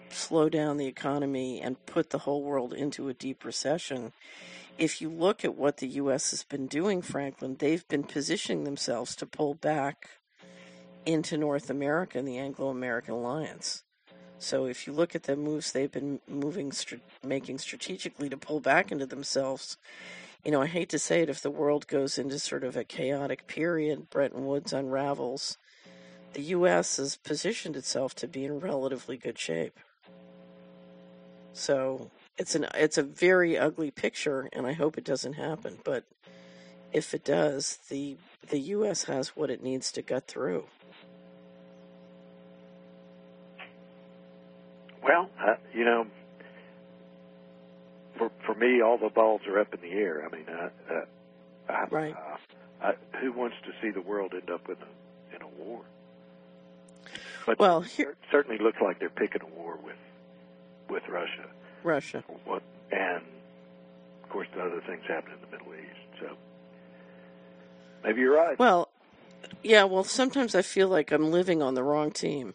slow down the economy and put the whole world into a deep recession. If you look at what the U.S. has been doing, Franklin, they've been positioning themselves to pull back into North America and the Anglo-American alliance. So if you look at the moves they've been making strategically to pull back into themselves, I hate to say it, if the world goes into sort of a chaotic period, Bretton Woods unravels, the U.S. has positioned itself to be in relatively good shape. So it's a very ugly picture, and I hope it doesn't happen. But if it does, the U.S. has what it needs to gut through. Well, for me, all the balls are up in the air. I mean, right. Who wants to see the world end up in a war? But well, it certainly looks like they're picking a war with Russia. And of course, the other things happen in the Middle East. So maybe you're right. Well, yeah. Well, sometimes I feel like I'm living on the wrong team.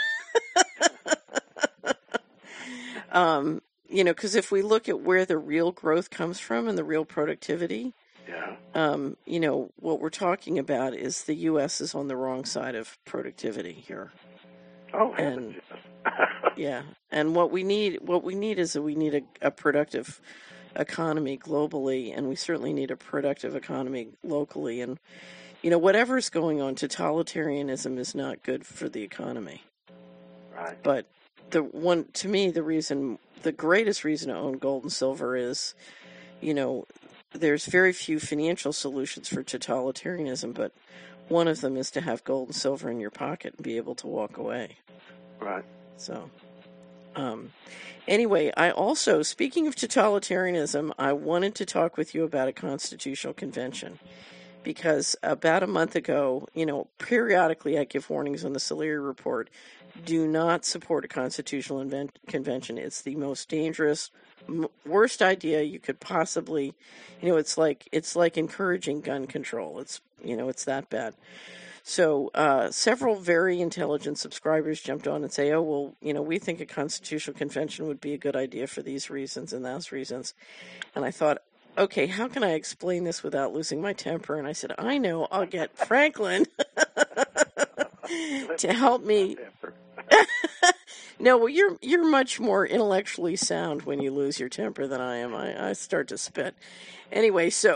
Because if we look at where the real growth comes from and the real productivity, what we're talking about is the U.S. is on the wrong side of productivity here. Oh, heavens, yeah. And what we need is a productive economy globally, and we certainly need a productive economy locally. And whatever's going on, totalitarianism is not good for the economy. Right. But the greatest reason to own gold and silver is, there's very few financial solutions for totalitarianism, but one of them is to have gold and silver in your pocket and be able to walk away. Right. So, anyway, I also, speaking of totalitarianism, I wanted to talk with you about a constitutional convention. Because about a month ago, periodically I give warnings on the Salieri Report. Do not support a constitutional convention. It's the most dangerous, worst idea you could possibly, it's like encouraging gun control. It's that bad. So several very intelligent subscribers jumped on and say, oh, well, we think a constitutional convention would be a good idea for these reasons and those reasons. And I thought, okay, how can I explain this without losing my temper? And I said, I know, I'll get Franklin to help me. No, well, you're much more intellectually sound when you lose your temper than I am. I start to spit. Anyway, so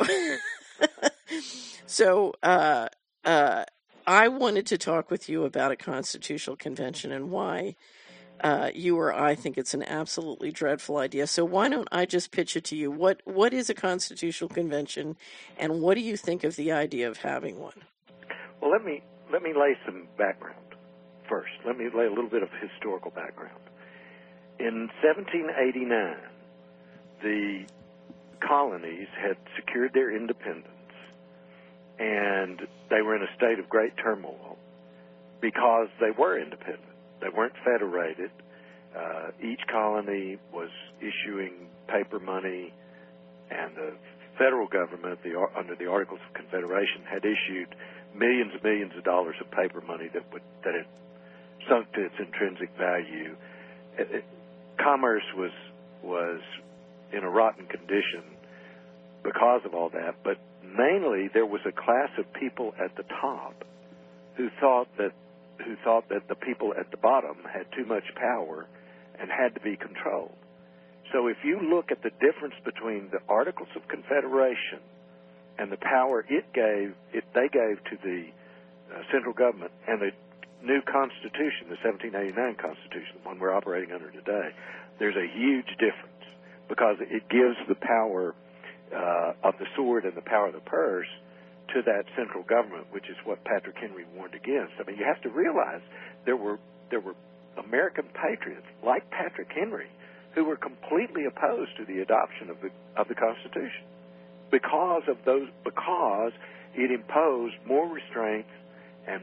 I wanted to talk with you about a constitutional convention and why you or I think it's an absolutely dreadful idea. So why don't I just pitch it to you? What is a constitutional convention, and what do you think of the idea of having one? Well, let me lay some background first. Let me lay a little bit of historical background. In 1789, the colonies had secured their independence, and they were in a state of great turmoil because they were independent. They weren't federated. Each colony was issuing paper money, and the federal government, under the Articles of Confederation, had issued millions and millions of dollars of paper money that had sunk to its intrinsic value. Commerce was in a rotten condition because of all that, but mainly there was a class of people at the top who thought that the people at the bottom had too much power and had to be controlled. So if you look at the difference between the Articles of Confederation and the power they gave to the central government and the new Constitution, the 1789 Constitution, the one we're operating under today, there's a huge difference because it gives the power of the sword and the power of the purse to that central government, which is what Patrick Henry warned against. I mean, you have to realize there were American patriots like Patrick Henry who were completely opposed to the adoption of the Constitution because it imposed more restraints and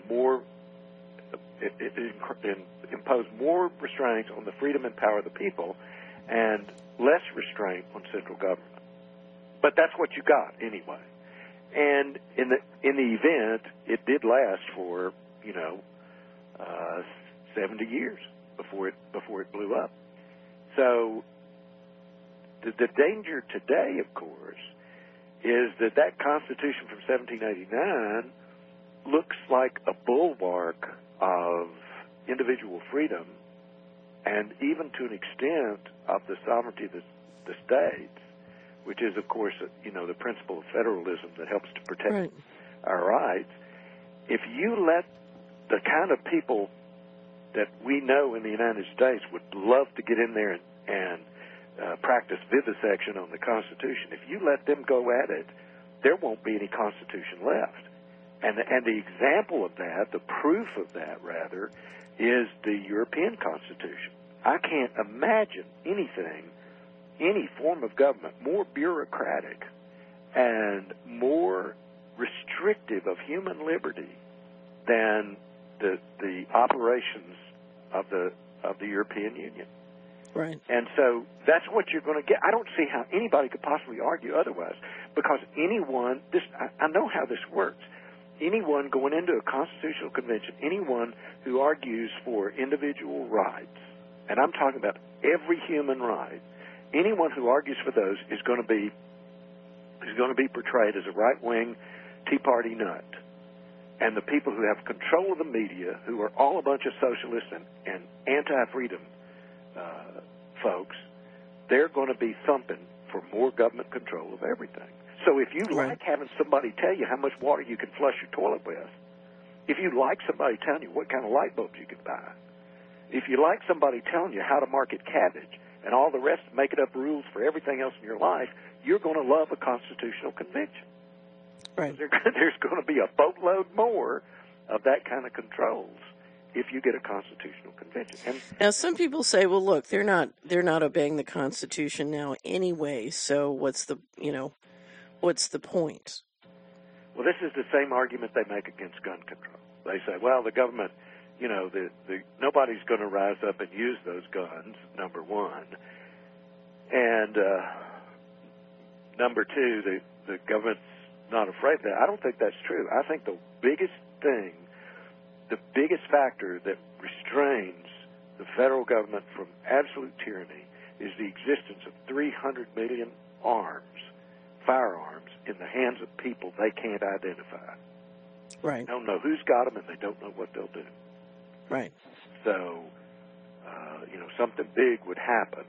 it imposed more restraints on the freedom and power of the people and less restraint on central government. But that's what you got anyway. And in the event, it did last for 70 years before it blew up. So the danger today, of course, is that Constitution from 1789 looks like a bulwark of individual freedom and even to an extent of the sovereignty of the states, which is, of course, the principle of federalism that helps to protect our rights. If you let the kind of people that we know in the United States would love to get in there and practice vivisection on the Constitution, if you let them go at it, there won't be any Constitution left. And the example of that, the proof of that, rather, is the European Constitution. I can't imagine any form of government more bureaucratic and more restrictive of human liberty than the operations of the European Union. Right. And so that's what you're going to get. I don't see how anybody could possibly argue otherwise, because I know how this works. Anyone going into a constitutional convention, anyone who argues for individual rights, and I'm talking about every human right, anyone who argues for those is going to be portrayed as a right-wing Tea Party nut. And the people who have control of the media, who are all a bunch of socialists and anti-freedom folks, they're going to be thumping for more government control of everything. So if you like having somebody tell you how much water you can flush your toilet with, if you like somebody telling you what kind of light bulbs you can buy, if you like somebody telling you how to market cabbage and all the rest, making up rules for everything else in your life, you're going to love a constitutional convention. Right. There's going to be a boatload more of that kind of controls if you get a constitutional convention. And now, some people say, "Well, look, they're not obeying the Constitution now anyway. So what's the point?" Well, this is the same argument they make against gun control. They say, "Well, the government, nobody's going to rise up and use those guns. Number one, and number two, the government's not afraid of that." I don't think that's true. I think the biggest factor that restrains the federal government from absolute tyranny is the existence of 300 million firearms in the hands of people they can't identify. Right. They don't know who's got them, and they don't know what they'll do. Right. So, something big would happen.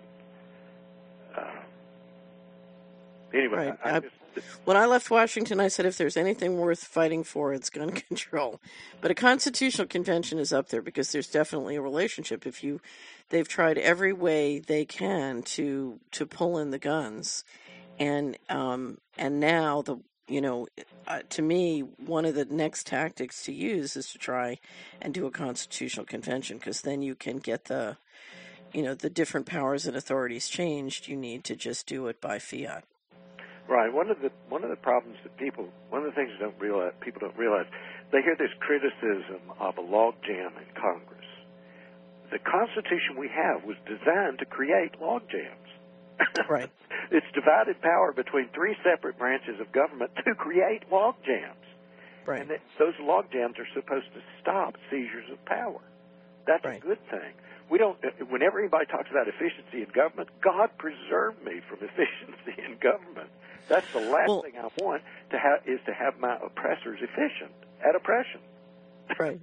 Anyway, right. When I left Washington, I said if there's anything worth fighting for, it's gun control. But a constitutional convention is up there because there's definitely a relationship. They've tried every way they can to pull in the guns, and now to me, one of the next tactics to use is to try and do a constitutional convention, because then you can get the different powers and authorities changed. You need to just do it by fiat. Right. One of the problems that people don't realize, they hear this criticism of a logjam in Congress. The Constitution we have was designed to create logjams. Right. It's divided power between three separate branches of government to create logjams. Right. And those logjams are supposed to stop seizures of power. That's right. a good thing. We don't. Whenever anybody talks about efficiency in government, God preserve me from efficiency in government. That's the last thing I want to have my oppressors efficient at oppression. Right.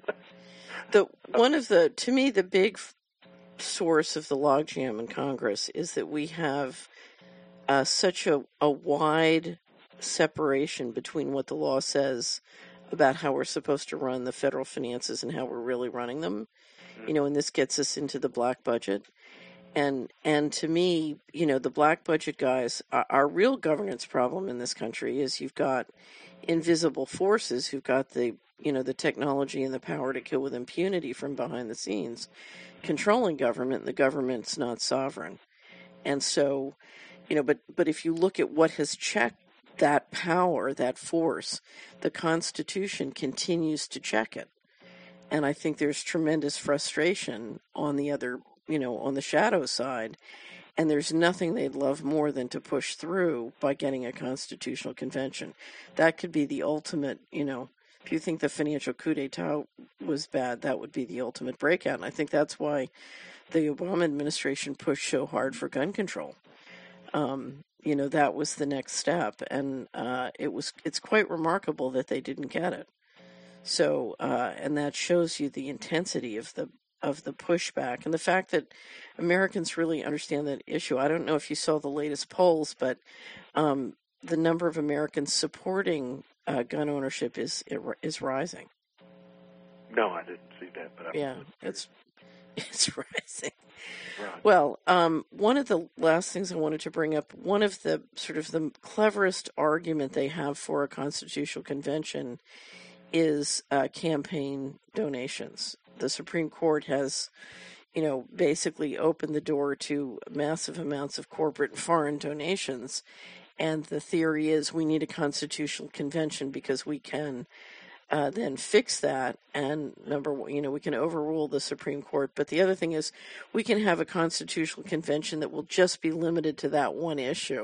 To me, the big source of the logjam in Congress is that we have such a wide separation between what the law says about how we're supposed to run the federal finances and how we're really running them. And this gets us into the black budget. And to me, the black budget guys, our real governance problem in this country is you've got invisible forces who've got the technology and the power to kill with impunity from behind the scenes, controlling government, and the government's not sovereign. And so, but if you look at what has checked that power, that force, the Constitution continues to check it. And I think there's tremendous frustration on the other, on the shadow side. And there's nothing they'd love more than to push through by getting a constitutional convention. That could be the ultimate, If you think the financial coup d'etat was bad, that would be the ultimate breakout. And I think that's why the Obama administration pushed so hard for gun control. That was the next step, and it's quite remarkable that they didn't get it. So, and that shows you the intensity of the pushback and the fact that Americans really understand that issue. I don't know if you saw the latest polls, but the number of Americans supporting gun ownership is rising. No, I didn't see that, but it's rising. Right. Well, one of the last things I wanted to bring up, one of the sort of the cleverest argument they have for a constitutional convention is campaign donations. The Supreme Court has, basically opened the door to massive amounts of corporate and foreign donations. And the theory is we need a constitutional convention because we can then fix that. And we can overrule the Supreme Court. But the other thing is we can have a constitutional convention that will just be limited to that one issue.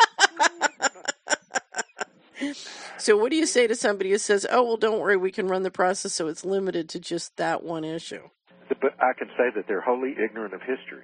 So what do you say to somebody who says, oh, well, don't worry, we can run the process so it's limited to just that one issue? But I can say that they're wholly ignorant of history.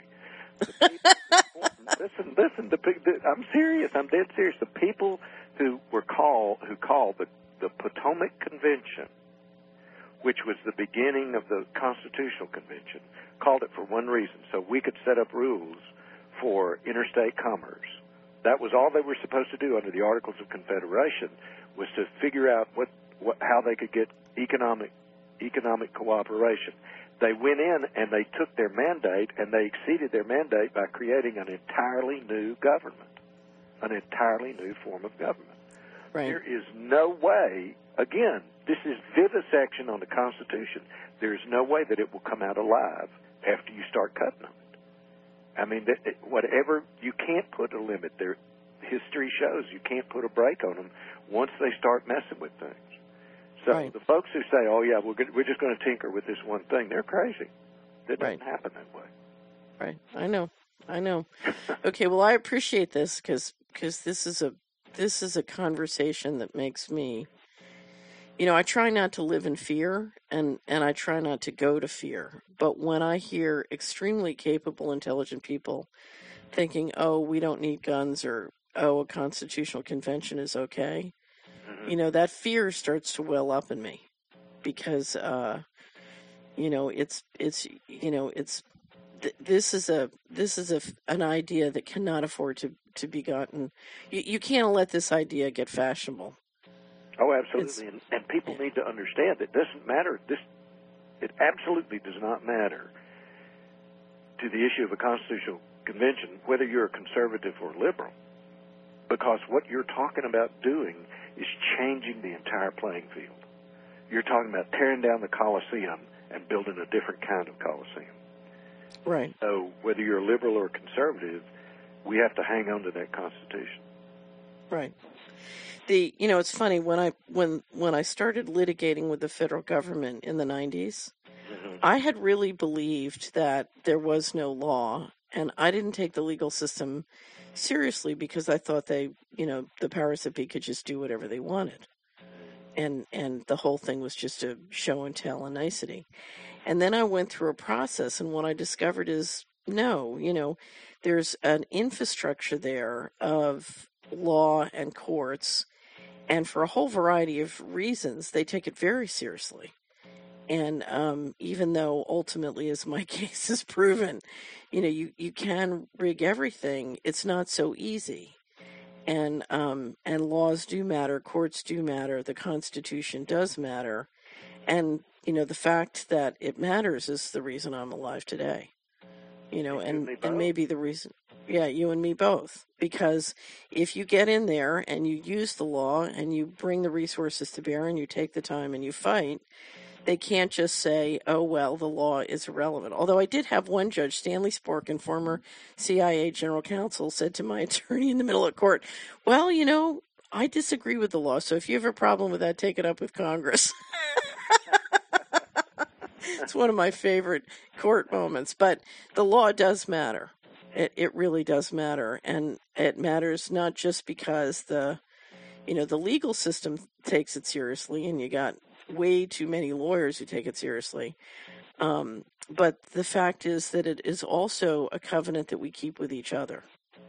Listen, I'm serious. I'm dead serious. The people who called the Potomac Convention, which was the beginning of the Constitutional Convention, called it for one reason, so we could set up rules for interstate commerce. That was all they were supposed to do under the Articles of Confederation, was to figure out how they could get economic cooperation. They went in and they took their mandate and they exceeded their mandate by creating an entirely new government, an entirely new form of government. Right. There is no way, again, this is vivisection on the Constitution. There is no way that it will come out alive after you start cutting them. I mean, whatever, you can't put a limit there. History shows you can't put a break on them once they start messing with things. So right. The folks who say, oh, yeah, we're just going to tinker with this one thing, they're crazy. It doesn't happen that way. Right. I know. Okay, well, I appreciate this because this is a conversation that makes me, I try not to live in fear and I try not to go to fear. But when I hear extremely capable, intelligent people thinking, oh, we don't need guns, or, oh, a constitutional convention is okay, that fear starts to well up in me because, this is an idea that cannot afford to be gotten. You can't let this idea get fashionable. Oh, absolutely. And people need to understand that it doesn't matter. It absolutely does not matter to the issue of a constitutional convention whether you're a conservative or liberal, because what you're talking about doing is changing the entire playing field. You're talking about tearing down the Coliseum and building a different kind of Coliseum. Right. So whether you're a liberal or a conservative, we have to hang on to that Constitution. Right. It's funny, when I started litigating with the federal government in the 90s, I had really believed that there was no law, and I didn't take the legal system seriously because I thought the powers that be could just do whatever they wanted. And the whole thing was just a show and tell and nicety. And then I went through a process, and what I discovered is, no, there's an infrastructure there of law and courts, and for a whole variety of reasons, they take it very seriously. And even though ultimately, as my case has proven, you can rig everything, it's not so easy. And laws do matter, courts do matter, the Constitution does matter. And, the fact that it matters is the reason I'm alive today. And maybe the reason, you and me both. Because if you get in there and you use the law and you bring the resources to bear and you take the time and you fight, they can't just say, oh, well, the law is irrelevant. Although I did have one judge, Stanley Sporkin, former CIA general counsel, said to my attorney in the middle of court, well, I disagree with the law, so if you have a problem with that, take it up with Congress. It's one of my favorite court moments. But the law does matter. It really does matter. And it matters not just because the legal system takes it seriously, and you got way too many lawyers who take it seriously. But the fact is that it is also a covenant that we keep with each other.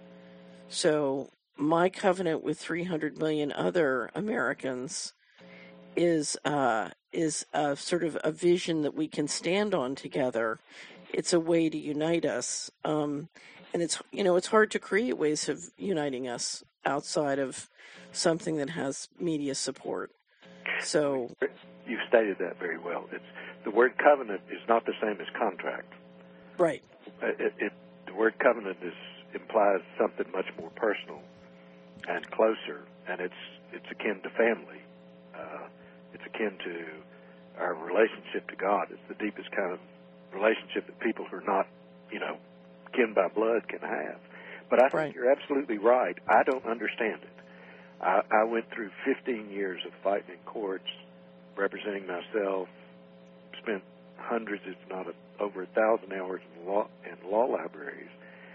So my covenant with 300 million other Americans is sort of a vision that we can stand on together. It's a way to unite us, and it's hard to create ways of uniting us outside of something that has media support. So you stated that very well. The word covenant is not the same as contract. Right. The word covenant implies something much more personal and closer, and it's akin to family. It's akin to our relationship to God. It's the deepest kind of relationship that people who are not, kin by blood can have. But I think you're absolutely right. I don't understand it. I went through 15 years of fighting in courts, representing myself, spent hundreds, if not over 1,000 hours in law libraries.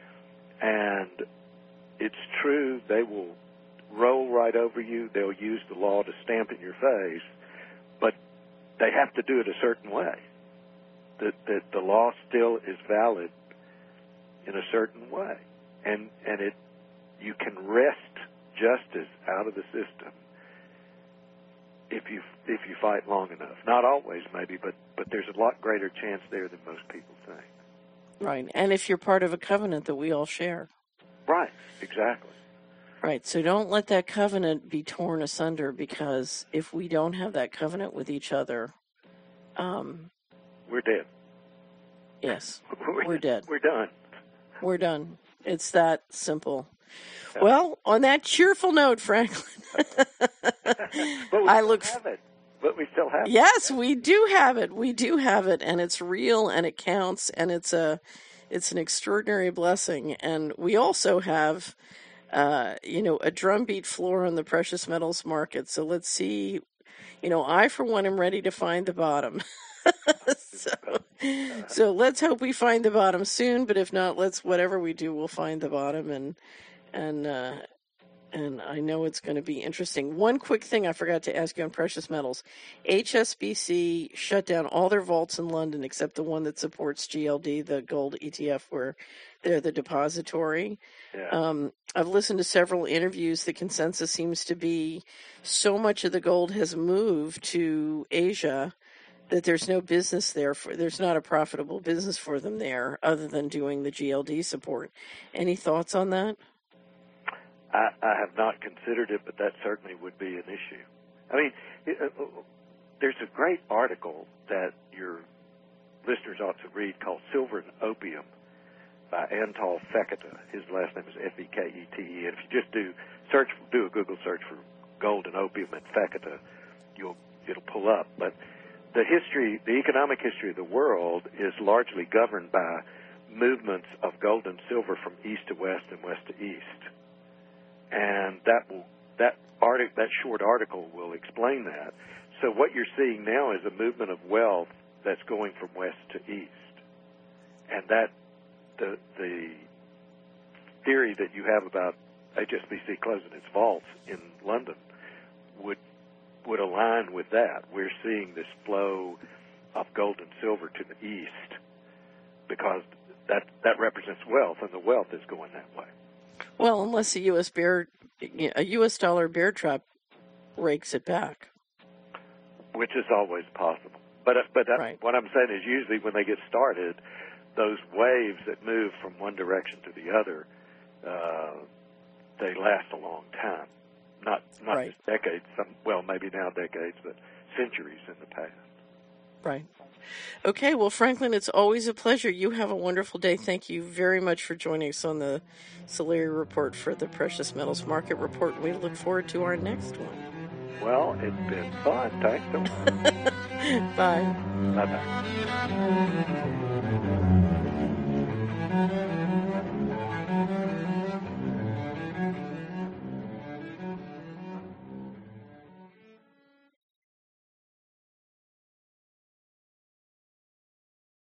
And it's true, they will roll right over you. They'll use the law to stamp in your face, but they have to do it a certain way. That the law still is valid in a certain way, and you can wrest justice out of the system if you fight long enough. Not always, maybe, but there's a lot greater chance there than most people think. Right, and if you're part of a covenant that we all share. Right, exactly. Right, so don't let that covenant be torn asunder, because if we don't have that covenant with each other, we're dead. Yes, we're dead. We're done. We're done. It's that simple. Yeah. Well, on that cheerful note, Franklin, But we still have it. Yes, we do have it. We do have it, and it's real, and it counts, and it's an extraordinary blessing. And we also have, a drumbeat floor on the precious metals market. So let's see. I, for one, am ready to find the bottom. So let's hope we find the bottom soon. But if not, whatever we do, we'll find the bottom, and I know it's going to be interesting. One quick thing I forgot to ask you on precious metals. HSBC shut down all their vaults in London except the one that supports GLD, the gold ETF, where they're the depository. Yeah. I've listened to several interviews. The consensus seems to be so much of the gold has moved to Asia that there's no business there. There's not a profitable business for them there other than doing the GLD support. Any thoughts on that? I have not considered it, but that certainly would be an issue. I mean, there's a great article that your listeners ought to read called Silver and Opium by Antal Fekete. His last name is F-E-K-E-T-E. And if you just do a Google search for gold and opium and Fekete, it'll pull up. But the economic history of the world is largely governed by movements of gold and silver from east to west and west to east. And that short article will explain that. So what you're seeing now is a movement of wealth that's going from west to east, and that the theory that you have about HSBC closing its vaults in London would align with that. We're seeing this flow of gold and silver to the east because that represents wealth, and the wealth is going that way. Well, unless a U.S. dollar bear trap rakes it back, which is always possible. But right. What I'm saying is, usually when they get started, those waves that move from one direction to the other, they last a long time. Not right. just decades. Maybe now decades, but centuries in the past. Right. Okay, well, Franklin, it's always a pleasure. You have a wonderful day. Thank you very much for joining us on the Solari Report for the Precious Metals Market Report. We look forward to our next one. Well, it's been fun. Thanks so much. Bye. Bye-bye.